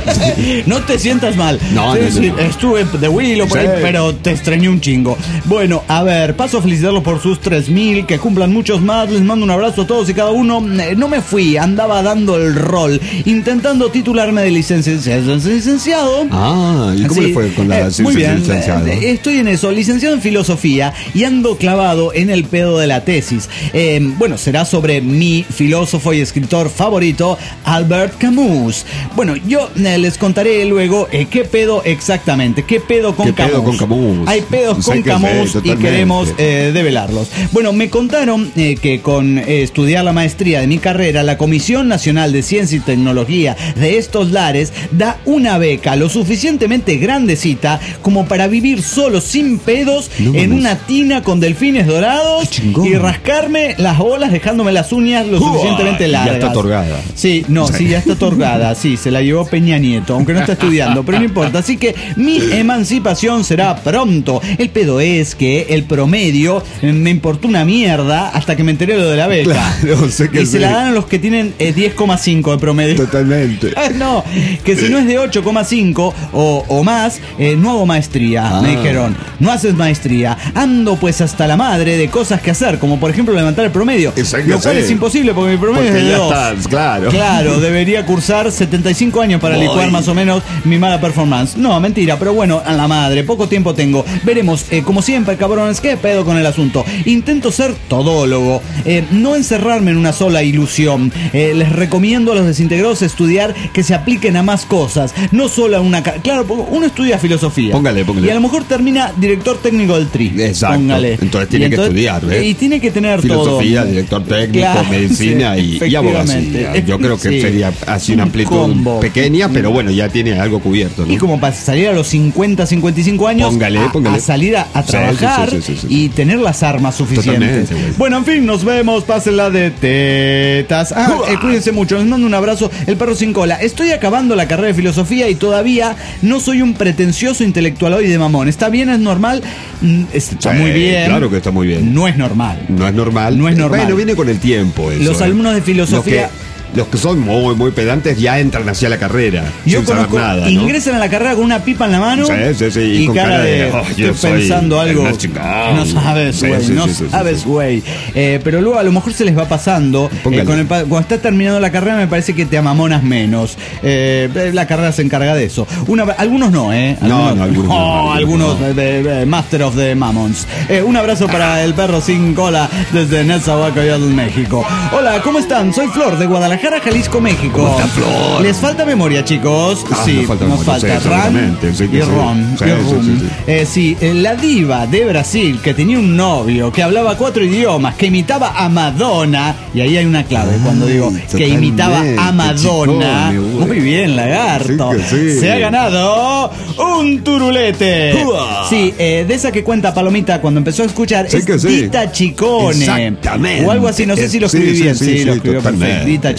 No te sientas mal. No, Sí, no, no, sí, no. estuve de Willow por Sí. ahí, pero te extrañé un chingo. Bueno, a ver, paso a felicitarlos por sus tres mil, que cumplan muchos más. Les mando un abrazo a todos y cada uno. Eh, No me fui, andaba dando el rol, intentando titularme de licenciado. licenciado. Ah, ¿y cómo Sí, le fue con la eh, ciencia muy bien, licenciado? eh, estoy en eso, licenciado en filosofía y ando clavado en el pedo de la tesis. Eh, bueno, será sobre mi filósofo y escritor favorito, Albert Camus. Bueno, yo eh, les contaré luego eh, qué pedo exactamente, qué pedo con ¿Qué Camus. pedo con Camus? Hay pedos Sé con que Camus sí, y totalmente. queremos eh, develarlos. Bueno, me contaron eh, que con eh, estudiar la maestría de mi carrera, la Comisión Nacional de Ciencia y Tecnología de estos lares da una beca lo suficientemente grandecita como para vivir solo sin pedos No en mames. una tina con delfines dorados chingón. y rascarme las bolas dejándome las uñas lo Uah, suficientemente y ya largas. está otorgada. Sí, no, sí, ya está otorgada. Sí, se la llevó Peña Nieto, aunque no está estudiando, pero no importa. Así que mi emancipación será pronto. El pedo es que el promedio eh, me importó una mierda hasta que me enteré lo de la beca. Claro, sé que y se sí. la dan a los que tienen eh, diez coma cinco de promedio. Totalmente. Ah, no, que si no es de ocho coma cinco o, o más, eh, no hago maestría, Ah. me dijeron. No haces maestría. Ando pues hasta la madre de cosas que hacer, como por ejemplo levantar el promedio. Exacto, Lo cual sí. es imposible porque mi promedio Porque es de ya dos. estás, claro. Claro, debería cursar setenta y cinco años para Voy. licuar más o menos mi mala performance. No, mentira, pero bueno, a la madre, poco tiempo tengo. Veremos, eh, como siempre, cabrones, qué pedo con el asunto. Intento ser todólogo, eh, no encerrarme en una sola ilusión. Eh, les recomiendo a los desintegrados estudiar que se apliquen a más cosas, no solo a una... ca- Claro, porque uno estudia filosofía. Póngale, póngale. Y a lo mejor termina director técnico del Tri. Exacto. Póngale. Entonces tiene Y que estudiar, ¿ves? Y tiene que tener Filosofía, todo. director técnico, Claro, medicina sí, y, y abogacía. efectivamente. Yo creo que Sí. sería así una Un amplitud combo. pequeña, pero bueno, ya tiene algo cubierto, ¿no? Y como para salir a los cincuenta, cincuenta y cinco años Póngale, a, póngale. a salir a, a Sí, trabajar sí, sí, sí, sí, sí. y tener las armas suficientes. Totalmente, güey. Bueno, en fin, nos vemos. Pásenla de tetas. Ah, eh, cuídense mucho. Les mando un abrazo. El perro sin cola. Estoy acabando la carrera de filosofía y todavía no soy un pretencioso intelectualoide mamón. ¿Está bien? ¿Es normal? Mm, Está Sí, muy bien. Claro que está muy bien. No es normal. No es normal. No es normal. Bueno, viene con el tiempo eso. Los ¿eh? alumnos de filosofía- Los que, los que son muy, muy pedantes ya entran hacia la carrera. Yo sin saber conozco, nada, ¿no? ingresan a la carrera con una pipa en la mano Sí, sí, sí, y y con cara, cara de, de, "Oh, yo estoy soy pensando el algo más que chingón". no sabes, Sí, güey, sí, no sí, sí, sí, sabes, sí. güey. Eh, pero luego a lo mejor se les va pasando. eh, Póngale. con el pa- cuando estás terminando la carrera me parece que te amamonas menos. Eh, la carrera se encarga de eso. Una, algunos no, ¿eh? No, no, algunos no, oh, algunos algunos no. eh, eh, Master of the Mammons. Eh, un abrazo para el perro sin cola desde Netzahualcóyotl, México. Hola, ¿cómo están? Soy Flor de Guadalajara, Jalisco, México. ¿Cómo está, Flor? Les falta memoria, chicos. Ah, sí, nos falta nos memoria, falta sí, Ran seguramente, sí que y sí. Ron. Sí, y sí, Rum. sí, sí. Eh, sí, eh, la diva de Brasil que tenía un novio que hablaba cuatro idiomas, que imitaba a Madonna. Y ahí hay una clave cuando digo que totalmente, imitaba a Madonna. chicone, güey. Muy bien, lagarto. Sí que sí. Se ha ganado un turulete. ¡Uah! Sí, eh, de esa que cuenta Palomita cuando empezó a escuchar Sí es que sí. Dita Chicone. Exactamente. O algo así, no sé si lo Sí, escribí sí, bien. sí, Sí, sí, lo escribió totalmente. perfecto. Dita Sí,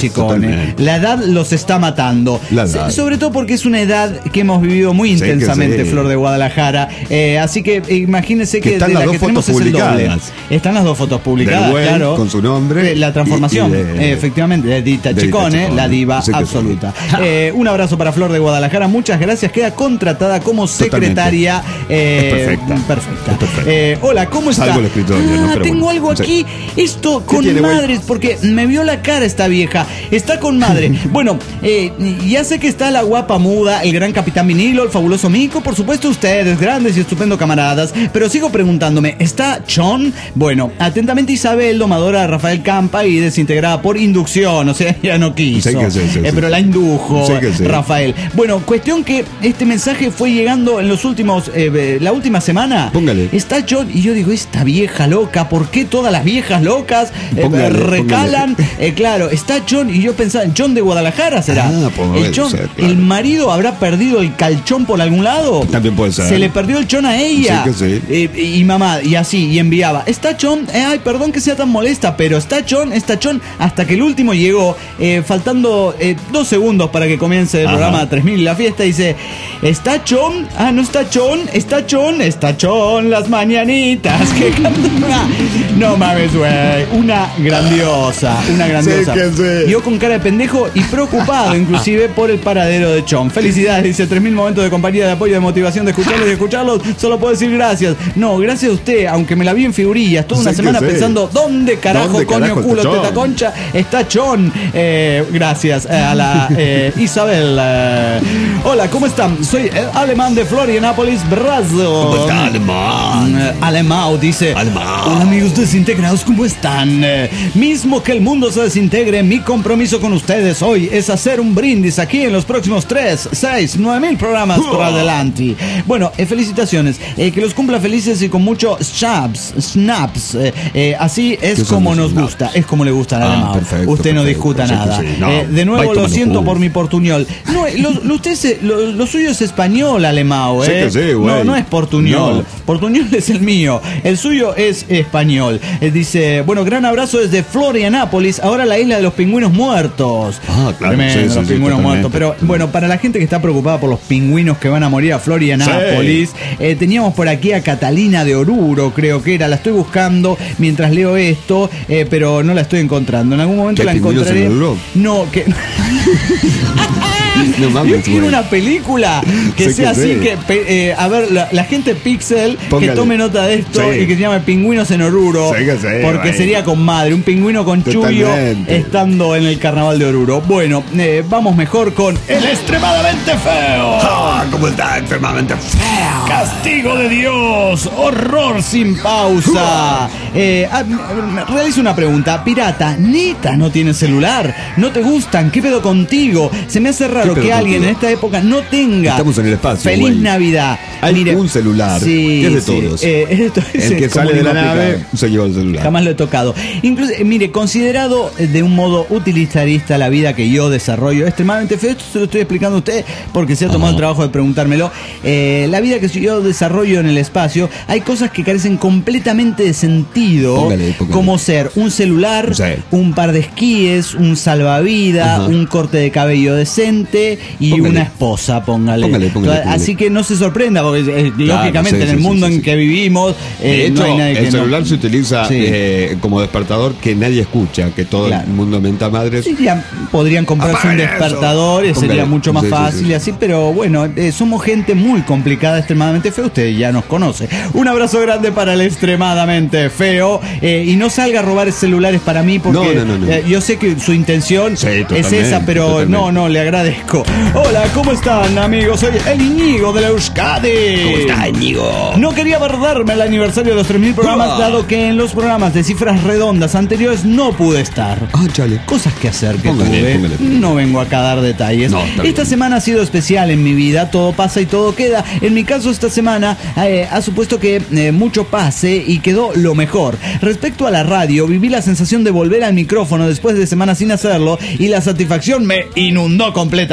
Chicone. Totalmente. La edad los está matando. La edad. Sobre todo porque es una edad que hemos vivido muy Sí, que intensamente, sí. Flor de Guadalajara. Eh, así que eh, imagínense que, Que están de las la dos que tenemos fotos es el doble. publicadas. Están las dos fotos publicadas, Del güey, claro. con su nombre. Eh, La transformación, y- y de- eh, efectivamente, de Dita de Chicone, Dita Chicone. la diva Sí que sí. absoluta. Eh, un abrazo para Flor de Guadalajara, muchas gracias. Queda contratada como secretaria. Eh, Es perfecta. perfecta. Es perfecta. Eh, hola, ¿cómo está? Salvo el escritorio, Ah, ¿no? Pero tengo bueno, algo sí. aquí. Esto con tiene, güey? madres, porque me vio la cara esta vieja. Está con madre. Bueno, eh, ya sé que está la guapa muda, el gran capitán Vinilo, el fabuloso Mico, por supuesto ustedes, grandes y estupendo camaradas. Pero sigo preguntándome, ¿está Chon? Bueno, atentamente Isabel, domadora de Rafael Campa y desintegrada por inducción. O sea, ya no quiso. Sí que sí, sí, Eh, sí. pero la indujo Sí que sí. Rafael. Bueno, cuestión que este mensaje fue llegando en los últimos, eh, la última semana. Póngale. Está John y yo digo, esta vieja loca, ¿por qué todas las viejas locas eh, Póngale, recalan? Eh, claro, está John y yo pensaba, John de Guadalajara será. Ah, puede el, John, ser, claro. el marido habrá perdido el calchón por algún lado. También puede ser. Se le perdió el chon a ella. Sí que sí. Eh, y mamá, y así, y enviaba. Está Chon, eh, ay, perdón que sea tan molesta, pero está Chon, está Chon, hasta que el último llegó, eh, faltando eh, dos segundos para que comience el Ajá. programa tres mil y la fiesta, dice, ¿está Chon? Ah, no está Chon, está Chon, está Chon, las mañanitas que canta. No mames, güey, una grandiosa, una grandiosa. Sí que sí. Yo con cara de pendejo y preocupado inclusive por el paradero de Chon. Felicidades, dice, tres mil momentos de compañía, de apoyo, de motivación, de escucharlos y escucharlos. Solo puedo decir gracias. No, gracias a usted, aunque me la vi en figurillas, toda una Sí que semana sí. pensando, ¿dónde carajo, ¿Dónde coño, carajo está culo, Chon? teta concha está Chon? Eh, gracias eh, a la eh, Isabel. eh. Hola, ¿cómo están? Soy el alemán de Florianápolis, Brasil. ¿Cómo está, alemán? Eh, Alemão dice, Alemán. hola amigos desintegrados, ¿cómo están? Eh, mismo que el mundo se desintegre, mi compromiso con ustedes hoy es hacer un brindis aquí en los próximos tres, seis, nueve mil programas por adelante. Bueno, eh, felicitaciones, eh, que los cumpla felices y con mucho snaps, snaps, eh, eh, así es ¿Qué son como los nos snaps? gusta, es como le gusta al Ah, Alemão. perfecto, Usted no perfecto, discuta sí que nada. sí. No, Eh, de nuevo vai lo tomando siento culo. por mi portuñol. No, eh, lo, lo, usted se- lo, lo suyo es español, Alemão, Sí eh. que sí, no, güey. no es portuñol. No. Portuñol es el mío, el suyo es español. Eh, dice, bueno, gran abrazo desde Florianápolis, ahora la isla de los pingüinos muertos. Ah, claro, Tremendo, sí, sí, los sí, pingüinos totalmente. muertos. Pero bueno, para la gente que está preocupada por los pingüinos que van a morir a Florianápolis, eh, teníamos por aquí a Catalina de Oruro, creo que era, la estoy buscando mientras leo esto, eh, pero no la estoy encontrando. En algún momento ¿Qué la hay pingüinos encontraré. en Oruro? No, que No mames, yo quiero güey. una película que Sí sea que así, sí. que pe- eh, a ver, la, la gente Pixel que Póngale. tome nota de esto Sí. y que se llame Pingüinos en Oruro, Sí que sí, porque güey. sería con madre, un pingüino con Chuyo Totalmente. estando en el carnaval de Oruro. Bueno, eh, vamos mejor con El Extremadamente Feo. Ah, ¿cómo está? Extremadamente feo. Castigo de Dios, horror sin pausa. Eh, ah, m- realizo una pregunta. Pirata, neta, no tienes celular, no te gustan, ¿qué pedo contigo? Se me hace raro ¿Qué pedo que alguien contigo? en esta época no tenga. Estamos en el espacio, Feliz güey. Navidad. Hay Mire, un celular sí, que es de sí, todos. eh, esto es El que eh, sale de la como nave inaplicable. se lleva el celular. Jamás lo he tocado. Incluso, eh, mire, considerado eh, de un modo utilitarista la vida que yo desarrollo, extremadamente feo, esto se lo estoy explicando a usted porque se ha tomado el trabajo de preguntármelo. Eh, la vida que yo desarrollo en el espacio, hay cosas que carecen completamente de sentido, Póngale, póngale. como ser un celular, Sí. un par de esquíes, un salvavidas, Ajá. un corte de cabello decente y Póngale. una esposa, póngale. Póngale, póngale, póngale. Así que no se sorprenda, porque eh, lógicamente sí, en el sí, mundo sí, en sí. que vivimos, eh, De hecho, no hay nadie que el no- celular se utiliza Sí. eh, como despertador que nadie escucha, que todo Claro. el mundo menta madres. Sí, ya podrían comprarse Apaguen un eso. despertador y sería Póngale. mucho más Sí, sí, fácil sí. y así, pero bueno, eh, somos gente muy complicada, extremadamente fea, usted ya nos conoce. Un abrazo grande para el extremadamente feo eh, y no salga a robar celulares para mí porque No, no, no, no. eh, yo sé que su intención Sí, es totalmente, esa, pero totalmente. no, no, le agradezco. Hola, ¿cómo están amigos? Soy el Íñigo de la Euskadi. ¿Cómo está, Íñigo? No quería perderme el aniversario de los tres mil programas, Ah. dado que en los programas de cifras redondas anteriores no pude estar. Ah, chale. Cosas que hacer que Póngale, tuve. póngale, póngale. No vengo acá a dar detalles. No, está esta bien. semana ha sido especial en mi vida. Todo pasa y todo queda. En mi caso, esta semana eh, ha supuesto que eh, mucho pase y quedó lo mejor. Respecto a la radio, viví la sensación de volver al micrófono después de semanas sin hacerlo y la satisfacción me inundó completamente.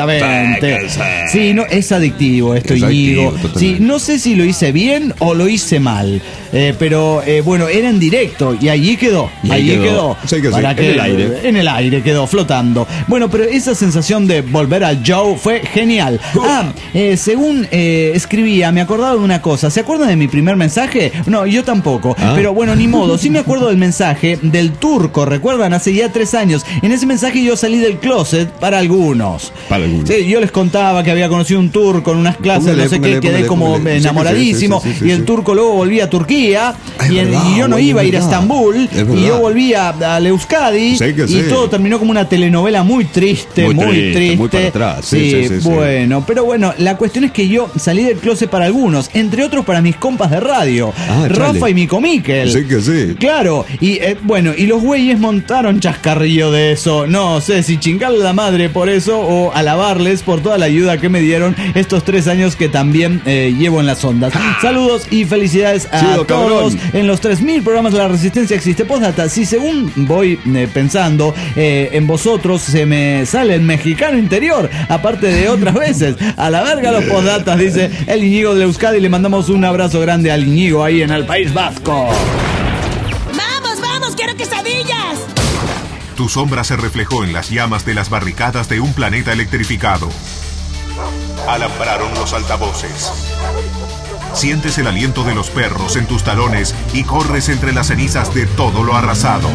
Exactamente. Sí, no, es adictivo esto, Es Íñigo. adictivo, Sí, no sé si lo hice bien o lo hice mal. Eh, pero eh, bueno, era en directo y allí quedó. Y ahí allí quedó. quedó. Sí, que sí, Para en que- el aire. En el aire quedó flotando. Bueno, pero esa sensación de volver al Joe fue genial. Ah, eh, según eh, escribía, me acordaba de una cosa. ¿Se acuerdan de mi primer mensaje? No, yo tampoco. Ah. Pero bueno, ni modo. Sí me acuerdo del mensaje del turco. ¿Recuerdan? Hace ya tres años. En ese mensaje yo salí del closet para algunos. Para algunos. Sí, yo les contaba que había conocido un turco en unas clases, Póngale, no sé póngale, qué, quedé póngale, como póngale. Sí, enamoradísimo. sí, sí, sí, sí, y el sí. turco luego volvía a Turquía. Es y, en- verdad, y yo no güey, iba a es ir a verdad. Estambul. Es verdad. Y yo volvía a Euskadi. Sí, que y sí. todo terminó como una telenovela muy triste, muy, Muy triste. triste, muy para atrás. Sí, Sí, sí, sí, sí. bueno. Pero bueno, la cuestión es que yo salí del closet para algunos, entre otros para mis compas de radio. Ah, Rafa chale. y Mico Miquel. Sí que sí. Claro, y eh, bueno, y los güeyes montaron chascarrillo de eso. No sé si chingarle la madre por eso o alabarles por toda la ayuda que me dieron estos tres años que también eh, llevo en las ondas. Saludos y felicidades a Chido, todos. cabrón. En los tres mil programas La Resistencia existe. Postdata, si según voy eh, pensando, eh, en vosotros se me sale el mexicano interior, aparte de otras veces. A la verga los postdatas, dice el Íñigo de Euskadi. Le mandamos un abrazo grande al Íñigo ahí en el País Vasco. ¡Vamos, vamos! ¡Quiero quesadillas! Tu sombra se reflejó en las llamas de las barricadas de un planeta electrificado. Alambraron los altavoces. Sientes el aliento de los perros en tus talones y corres entre las cenizas de todo lo arrasado.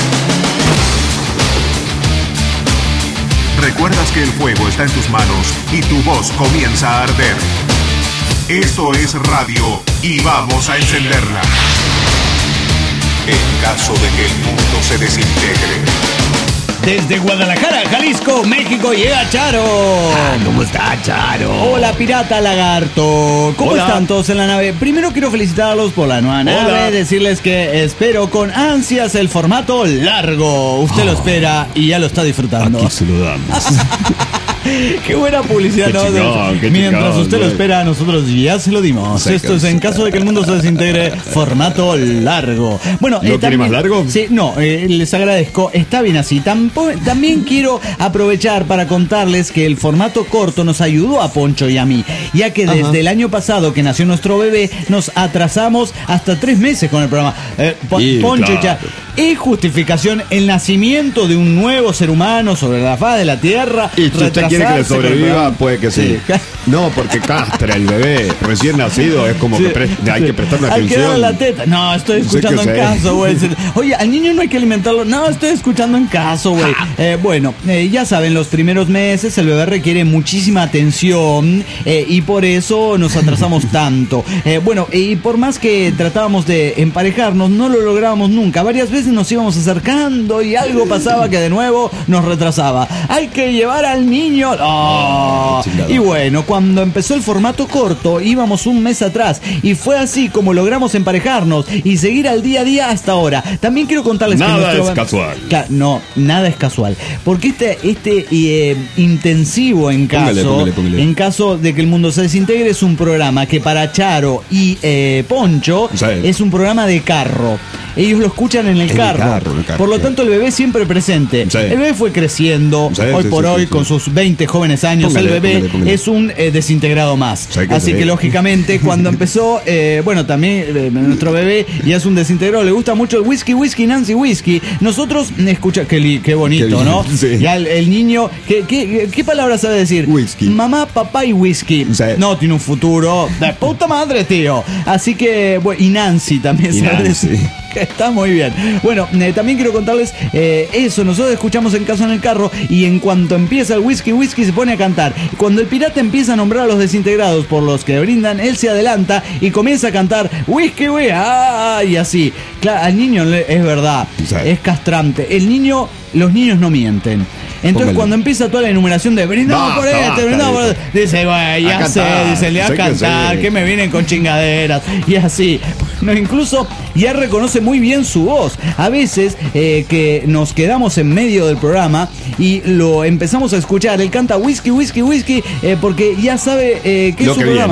Recuerdas que el fuego está en tus manos y tu voz comienza a arder. Esto es radio y vamos a encenderla. En caso de que el mundo se desintegre. Desde Guadalajara, Jalisco, México, llega Charo. Ah, ¿cómo está, Charo? Hola, pirata lagarto. ¿Cómo Hola. están todos en la nave? Primero quiero felicitarlos por la nueva nave, Hola. decirles que espero con ansias el formato largo. Usted lo espera y ya lo está disfrutando. Aquí se lo damos. Qué buena publicidad, Qué ¿no? chingón, qué Mientras chingón, usted lo güey. espera, nosotros ya se lo dimos. Sí, Esto es en caso de que el mundo se desintegre, formato largo. Bueno, ¿Lo quiere más largo? Sí, no, eh, les agradezco. Está bien así. Tampo- también quiero aprovechar para contarles que el formato corto nos ayudó a Poncho y a mí, ya que desde Ajá. el año pasado que nació nuestro bebé, nos atrasamos hasta tres meses con el programa. Eh, Po- Y, Poncho claro. ya. Es justificación el nacimiento de un nuevo ser humano sobre la faz de la tierra. Y si usted quiere que le retrasarse con el sobreviva, programa. puede que sí. Sí. No, porque castra el bebé recién nacido, es como Sí, que pre- hay sí. que prestarle Hay que darle atención. la teta. No, estoy Sé escuchando que en sé. caso, güey. Oye, al niño no hay que alimentarlo. No, estoy escuchando en caso, güey. Eh, bueno, eh, ya saben, los primeros meses el bebé requiere muchísima atención eh, y por eso nos atrasamos tanto. Eh, bueno, y por más que tratábamos de emparejarnos, no lo lográbamos nunca. Varias veces nos íbamos acercando y algo pasaba que de nuevo nos retrasaba. Hay que llevar al niño. ¡Oh! Y bueno, cuando empezó el formato corto, íbamos un mes atrás y fue así como logramos emparejarnos y seguir al día a día hasta ahora. También quiero contarles Nada que nuestro... es casual. Ca- No, nada es casual. Porque este, este eh, intensivo en caso, Póngale, póngale, póngale. en caso de que el mundo se desintegre, es un programa que para Charo y eh, Poncho Sí. es un programa de carro. Ellos lo escuchan en el En el carro. carro, en el carro, Por lo claro. tanto, el bebé siempre presente. Sí. El bebé fue creciendo. Sí, hoy sí, por sí, hoy, sí, con sí. sus veinte jóvenes años, Póngale, el bebé póngale, póngale. es un eh, desintegrado más. Sí, que Así sí. que, lógicamente, cuando empezó, eh, bueno, también eh, nuestro bebé ya es un desintegrado. Le gusta mucho el whisky, whisky, Nancy, whisky. Nosotros, eh, escucha, qué, li- qué bonito, Qué ¿no? lindo, sí. Ya el, el niño, ¿qué, qué, ¿qué palabra sabe decir? Whisky. Mamá, papá y whisky. Sí. No, tiene un futuro de puta madre, tío. Así que, bueno, y Nancy también Y sabe Nancy. decir. Que está muy bien. Bueno, eh, también quiero contarles eh, eso. Nosotros escuchamos en caso en el carro y en cuanto empieza el whisky, whisky se pone a cantar. Cuando el pirata empieza a nombrar a los desintegrados por los que brindan, él se adelanta y comienza a cantar whisky, whisky, ah, y así. Claro, al niño le- es verdad, Sí. es castrante. El niño, los niños no mienten. Entonces Póngale. cuando empieza toda la enumeración de brindamos por Basta, este, basta, brindamos por dice. este, dice, güey, ya A sé, cantar, dice, le va a sé que cantar, sé. que me vienen con chingaderas y así. No, incluso ya reconoce muy bien su voz. A veces eh, que nos quedamos en medio del programa y lo empezamos a escuchar. Él canta whisky, whisky, whisky, eh, porque ya sabe eh, que Lo es su que programa. viene.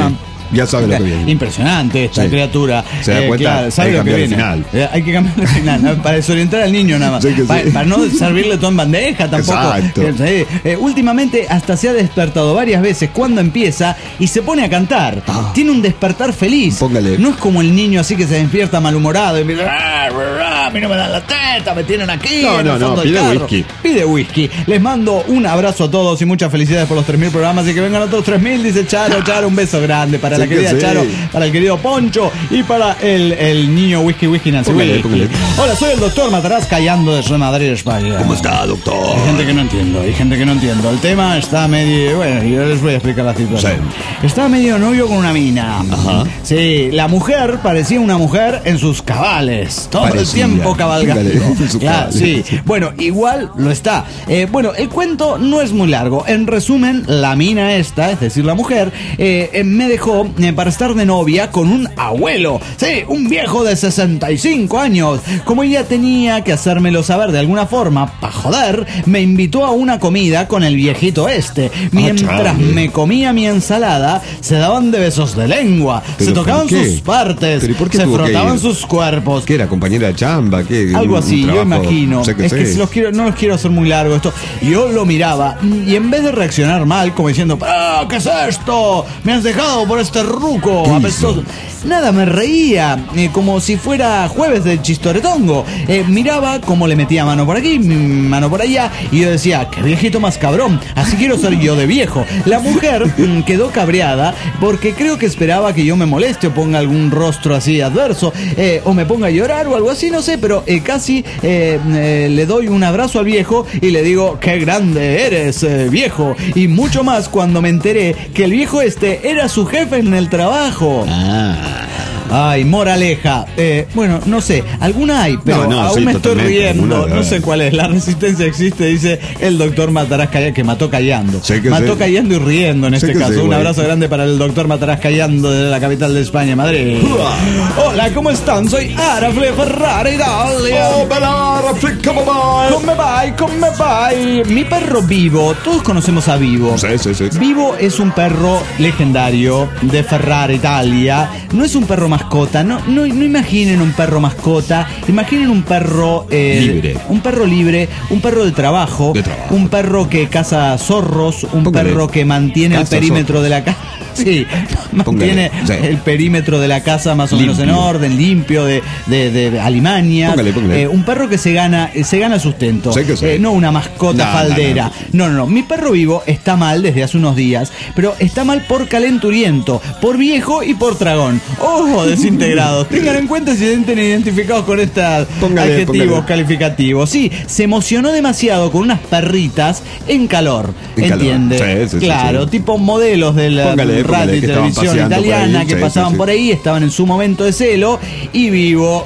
Ya sabe lo que viene. Impresionante esta sí. criatura. Se da eh, cuenta, claro, sabe hay que lo que cambiar viene. el final. Eh, hay que cambiar el final, ¿no? Para desorientar al niño nada más. Sí, para, sí. para no servirle todo en bandeja tampoco. Exacto. Eh, eh, últimamente hasta se ha despertado varias veces cuando empieza y se pone a cantar. Ah. Tiene un despertar feliz. Póngale. No es como el niño así que se despierta malhumorado y empieza, ah, a mí no me dan la teta, me tienen aquí. No, no, no, pide whisky. Pide whisky. Les mando un abrazo a todos y muchas felicidades por los tres mil programas y que vengan otros tres mil, dice Charo. Charo, un beso grande para sí la querida sí. Charo, para el querido Poncho y para el, el niño Whisky Whisky Nancy póngale, póngale. Hola, soy el doctor Mataraz callando desde Madrid, España. ¿Cómo está, doctor? Hay gente que no entiendo, hay gente que no entiendo. El tema está medio... Bueno, yo les voy a explicar la situación. Sí. Está medio novio con una mina. Ajá. Sí, la mujer parecía una mujer en sus cabales. Todo parecía. El tiempo cabalgando. Claro, sí. Bueno, igual lo está. Eh, bueno, el cuento no es muy largo. En resumen, la mina esta, es decir, la mujer, eh, eh, me dejó eh, para estar de novia con un abuelo. Sí, un viejo de sesenta y cinco años. Como ella tenía que hacérmelo saber de alguna forma, pa' joder, me invitó a una comida con el viejito este. Mientras ah, me comía mi ensalada, se daban de besos de lengua, se tocaban sus partes, se frotaban sus cuerpos. ¿Qué era, compañera de chamba? ¿Qué, Algo así, yo imagino. Sé que es sé. que los quiero, no los quiero hacer muy largo esto. Yo lo miraba y en vez de reaccionar mal, como diciendo, ¡ah, qué es esto! Me has dejado por este ruco apestoso. Nada, me reía, eh, como si fuera jueves del chistoretongo. Eh, miraba cómo le metía mano por aquí, mano por allá, y yo decía, qué viejito más cabrón, así quiero ser yo de viejo. La mujer mm, quedó cabreada porque creo que esperaba que yo me moleste o ponga algún rostro así adverso, eh, o me ponga a llorar o algo así, no sé, pero eh, casi eh, eh, le doy un abrazo al viejo y le digo, qué grande eres, eh, viejo. Y mucho más cuando me enteré que el viejo este era su jefe en el trabajo. Ah. Ay, moraleja. Eh, bueno, no sé, alguna hay, pero no, no, aún sí, me estoy riendo. No sé cuál es. La resistencia existe, dice el doctor Mataraz Callando, que mató callando. Sí que mató sí. callando y riendo en este sí caso. Sí, Un abrazo grande para el doctor Mataraz Callando desde la capital de España, Madrid. Hola, ¿cómo están? Soy Arafle Ferrari Italia. Oh, bella Arafle, ¿cómo va? ¿Cómo va? ¿Cómo va? Mi perro Vivo, todos conocemos a Vivo. Sí, sí, sí. Vivo es un perro legendario de Ferrari Italia. No es un perro más mascota, no, no, no imaginen un perro mascota, imaginen un perro eh, libre, un perro libre, un perro de trabajo, de trabajo. un perro que caza zorros, un Póngale. perro que mantiene caza el perímetro zorros. de la casa. Sí, mantiene sí. el perímetro de la casa más o limpio. menos en orden, limpio, de, de, de alimañas. Póngale, póngale. Eh, un perro que se gana, se gana sustento. Sí que sí. Eh, no una mascota no, faldera. No no. no, no, no. Mi perro Vivo está mal desde hace unos días, pero está mal por calenturiento, por viejo y por tragón. Ojo, desintegrados. Tengan en cuenta si se sienten identificados con estos adjetivos póngale. calificativos. Sí, se emocionó demasiado con unas perritas en calor. En ¿Entiende? Calor. Sí, sí, claro, sí, sí. tipo modelos de la póngale, radio y televisión italiana ahí, que sí, pasaban sí, sí. por ahí, estaban en su momento de celo y Vivo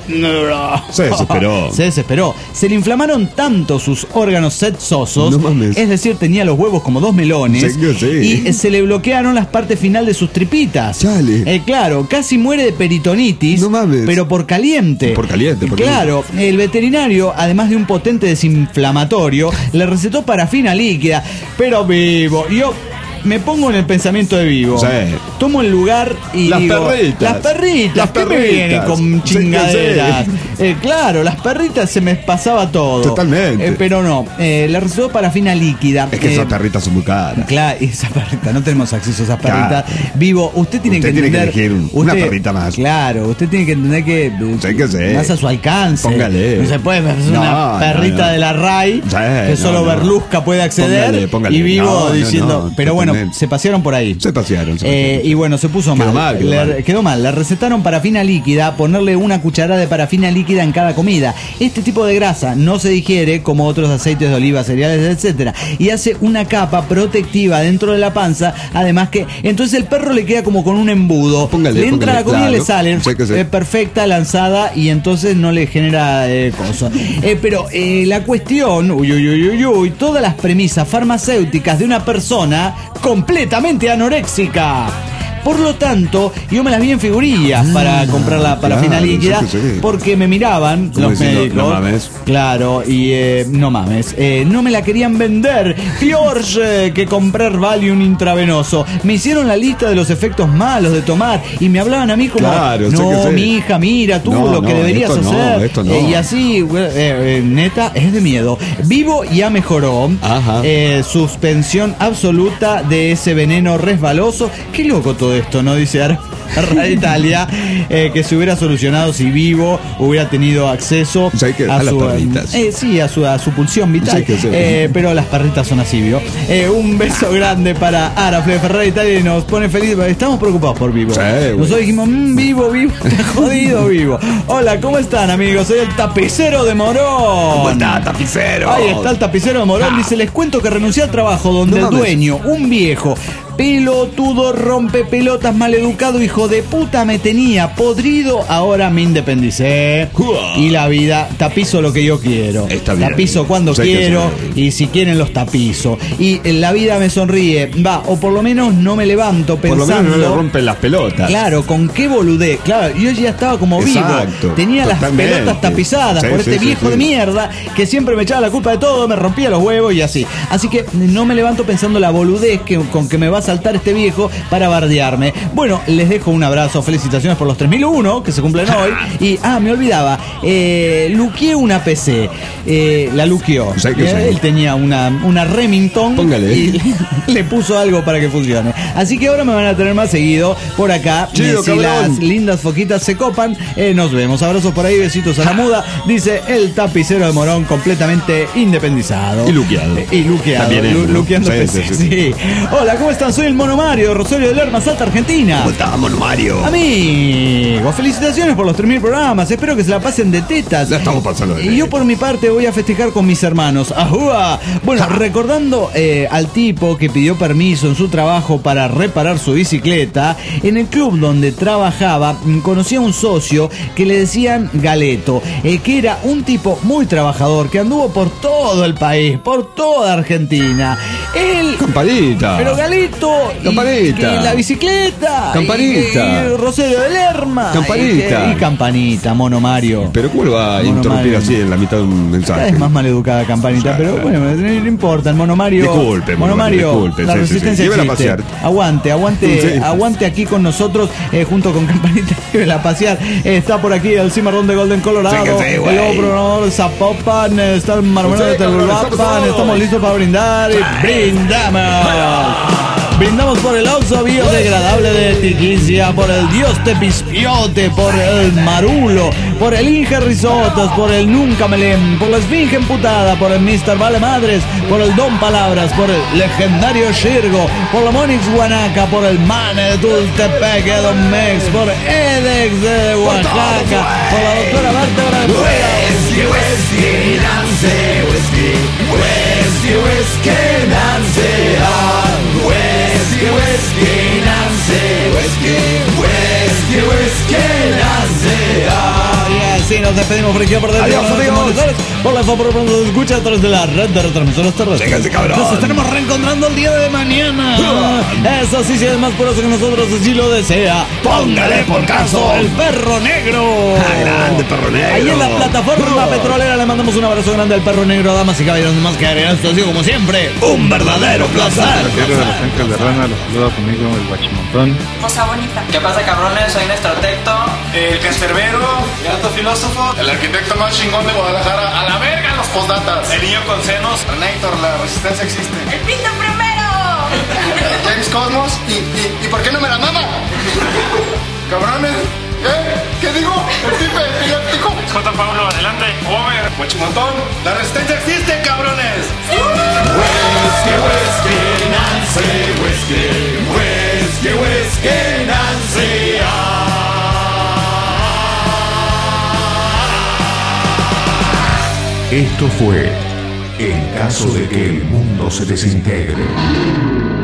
se desesperó. Se desesperó. Se le inflamaron tanto sus órganos sexosos, no es decir, tenía los huevos como dos melones sí, sí. y se le bloquearon las partes final de sus tripitas. Chale. Eh, claro, casi muere de peritonitis, no mames. pero por caliente. Por caliente, por Claro, caliente. El veterinario, además de un potente desinflamatorio, le recetó parafina líquida, pero Vivo, yo me pongo en el pensamiento de Vivo. Sí. Tomo el lugar y las digo, perritas. Las perritas. Las ¿qué perritas. me vienen con chingaderas? Sí, sí. Eh, claro, las perritas se me pasaba todo. Totalmente. Eh, pero no, eh, le recetó parafina líquida. Es que eh, esas perritas son muy caras. Claro, esas perritas, no tenemos acceso a esas perritas. Claro. Vivo, usted tiene usted que tiene entender. Que elegir un, usted, una perrita más. Claro, usted tiene que entender que. Sí, que sí. Más a su alcance. Póngale. No se puede hacer no, una perrita no, no. de la R A I sí, que solo no, no. Berlusca puede acceder. Póngale, póngale. Y Vivo no, diciendo. No, no, pero bueno, se pasearon por ahí. Se pasearon. Se eh, y bueno, se puso quedó mal. mal, quedó, le, mal. quedó mal. Le recetaron parafina líquida, ponerle una cucharada de parafina líquida en cada comida. Este tipo de grasa no se digiere como otros aceites de oliva, cereales, etcétera. Y hace una capa protectiva dentro de la panza. Además que, entonces el perro le queda como con un embudo. Póngale, le entra póngale, la comida claro. y le sale sí eh, perfecta, lanzada, y entonces no le genera eh, cosas. Eh, pero eh, la cuestión, uy, uy, uy, uy, uy, todas las premisas farmacéuticas de una persona completamente anoréxica. Por lo tanto, yo me las vi en figurillas ah, para comprarla para claro, final líquida, sí, sí. porque me miraban los diciendo, médicos. No mames. Claro, y eh, no mames, eh, no me la querían vender. Peor eh, que comprar Valium intravenoso. Me hicieron la lista de los efectos malos de tomar y me hablaban a mí como, claro, no, mi hija, mira tú no, lo que no, deberías esto hacer. No, esto no. eh, y así, eh, eh, neta, es de miedo. Vivo ya mejoró. Eh, suspensión absoluta de ese veneno resbaloso. Qué loco todo esto, ¿no? Dice Ara Italia, eh, que se hubiera solucionado si Vivo hubiera tenido acceso o sea, que, a, a su eh, sí, a su, a su pulsión vital. Sí, eh, pero las perritas son así, ¿vio? Eh, un beso grande para Ara Ferrari Italia y nos pone feliz. Estamos preocupados por Vivo. Sí, nosotros dijimos, mmm, Vivo, Vivo, está jodido Vivo. Hola, ¿cómo están, amigos? Soy el tapicero de Morón. ¿Cómo está, tapicero? Ahí está el tapicero de Morón. Ah. Dice, les cuento que renuncié al trabajo donde no el dueño, un viejo pelotudo, rompe pelotas, maleducado, hijo de puta, me tenía podrido, ahora me independicé. Uh. Y la vida, tapizo lo que yo quiero. Está bien. Tapizo cuando sé quiero y si quieren los tapizo. Y la vida me sonríe, va, o por lo menos no me levanto pensando. Por lo menos no le rompen las pelotas. Claro, con qué boludez. Claro, yo ya estaba como Exacto, vivo. Tenía totalmente. Las pelotas tapizadas sí, por este sí, viejo sí, de mierda que siempre me echaba la culpa de todo, me rompía los huevos y así. Así que no me levanto pensando la boludez que, con que me va a saltar este viejo para bardearme. Bueno, les dejo un abrazo, felicitaciones por los tres mil uno que se cumplen hoy. Y, ah, me olvidaba, eh, luqueé una P C, eh, la luqueó. Eh, él tenía una, una Remington. Póngale. Y le, le puso algo para que funcione. Así que ahora me van a tener más seguido por acá. Chido, si las lindas foquitas se copan, eh, nos vemos. Abrazos por ahí, besitos a la muda. Dice el tapicero de Morón, completamente independizado. Y luqueado. Eh, y luqueado. También lu, luqueando sí, P C. Sí, sí, sí. Hola, ¿cómo están? Soy el Mono Mario, Rosario de Lerma, Salta, Argentina. ¿Cómo está, Mono Mario? Amigos, felicitaciones por los tres mil programas. Espero que se la pasen de tetas. La estamos pasando de Y yo por mi parte voy a festejar con mis hermanos. ¡Ajúa! Bueno, ja. recordando eh, al tipo que pidió permiso en su trabajo para reparar su bicicleta, en el club donde trabajaba conocí a un socio que le decían Galeto, eh, que era un tipo muy trabajador, que anduvo por todo el país, por toda Argentina. Él... Campanita. Pero Galito... Campanita. Y, y la bicicleta. Campanita. Y, y Rosario de Lerma. Campanita. Y, y Campanita, Mono Mario. Pero ¿cómo lo va a Mono interrumpir Mario. Así en la mitad de un mensaje? Es más maleducada Campanita, o sea, pero bueno, no importa. El Mono Mario... Disculpe, Mono Mario. Disculpe, la sí, resistencia sí, sí. existe. A pasear. Aguante, aguante, sí. aguante aquí con nosotros, eh, junto con Campanita. Llévela a pasear. Eh, está por aquí el cimarrón de Golden Colorado. Sí, sí, el nuevo programador de Zapopan. Está el marmonero de Telulapan. Estamos listos para brindar y brindamos. Brindamos por el Oxo biodegradable de Tiquicia, por el Dios Tepispiote, por el Marulo, por el Inge Risotos, por el Nunca Melén, por la Esfinge Emputada, por el mister Vale Madres, por el Don Palabras, por el legendario Shirgo, por la Monix Guanaca, por el Mane de Tultepeque, Don Mex, por Edex de Oaxaca, por la doctora Bártara de Whisky, whisky, Nancy, whisky, whisky, whisky, Nancy, ah, Whiskey, whiskey, Nancy, whiskey, whiskey, whiskey, Nancy, ah. Y así nos despedimos por aquí por el Adiós, amigos. Por la favor, nos escucha a través de la red de retransmisores terrestres. Síganse, cabrón. Nos estaremos reencontrando el día de mañana. Eso sí, si es más poroso que nosotros, si lo desea. Póngale por caso el perro negro. Ah, grande perro negro. Ahí en la plataforma petrolera le mandamos un abrazo grande al perro negro, damas y caballeros. Más que agregar esto, así como siempre, un verdadero placer. Quiero de Los Ángeles de Rana, los saluda conmigo el guachimontón. Cosa bonita. ¿Qué pasa, cabrones? Soy un estratecto, el cancerbero, el alto filósofo, el arquitecto más chingón de Guadalajara. A la verga los postdatas. El niño con senos. Renator, la resistencia existe. El pinto primero. James Cosmos. ¿Y, y, ¿Y por qué no me la mama? Cabrones. ¿Eh? ¿Qué digo? El tipe epiléptico. J. Pablo, adelante. Over. Guachimontón. La resistencia existe, cabrones. Sí. Whiskey, whiskey, Nancy, whiskey, whiskey, whiskey, Nancy, ah. Esto fue En caso de que el mundo se desintegre.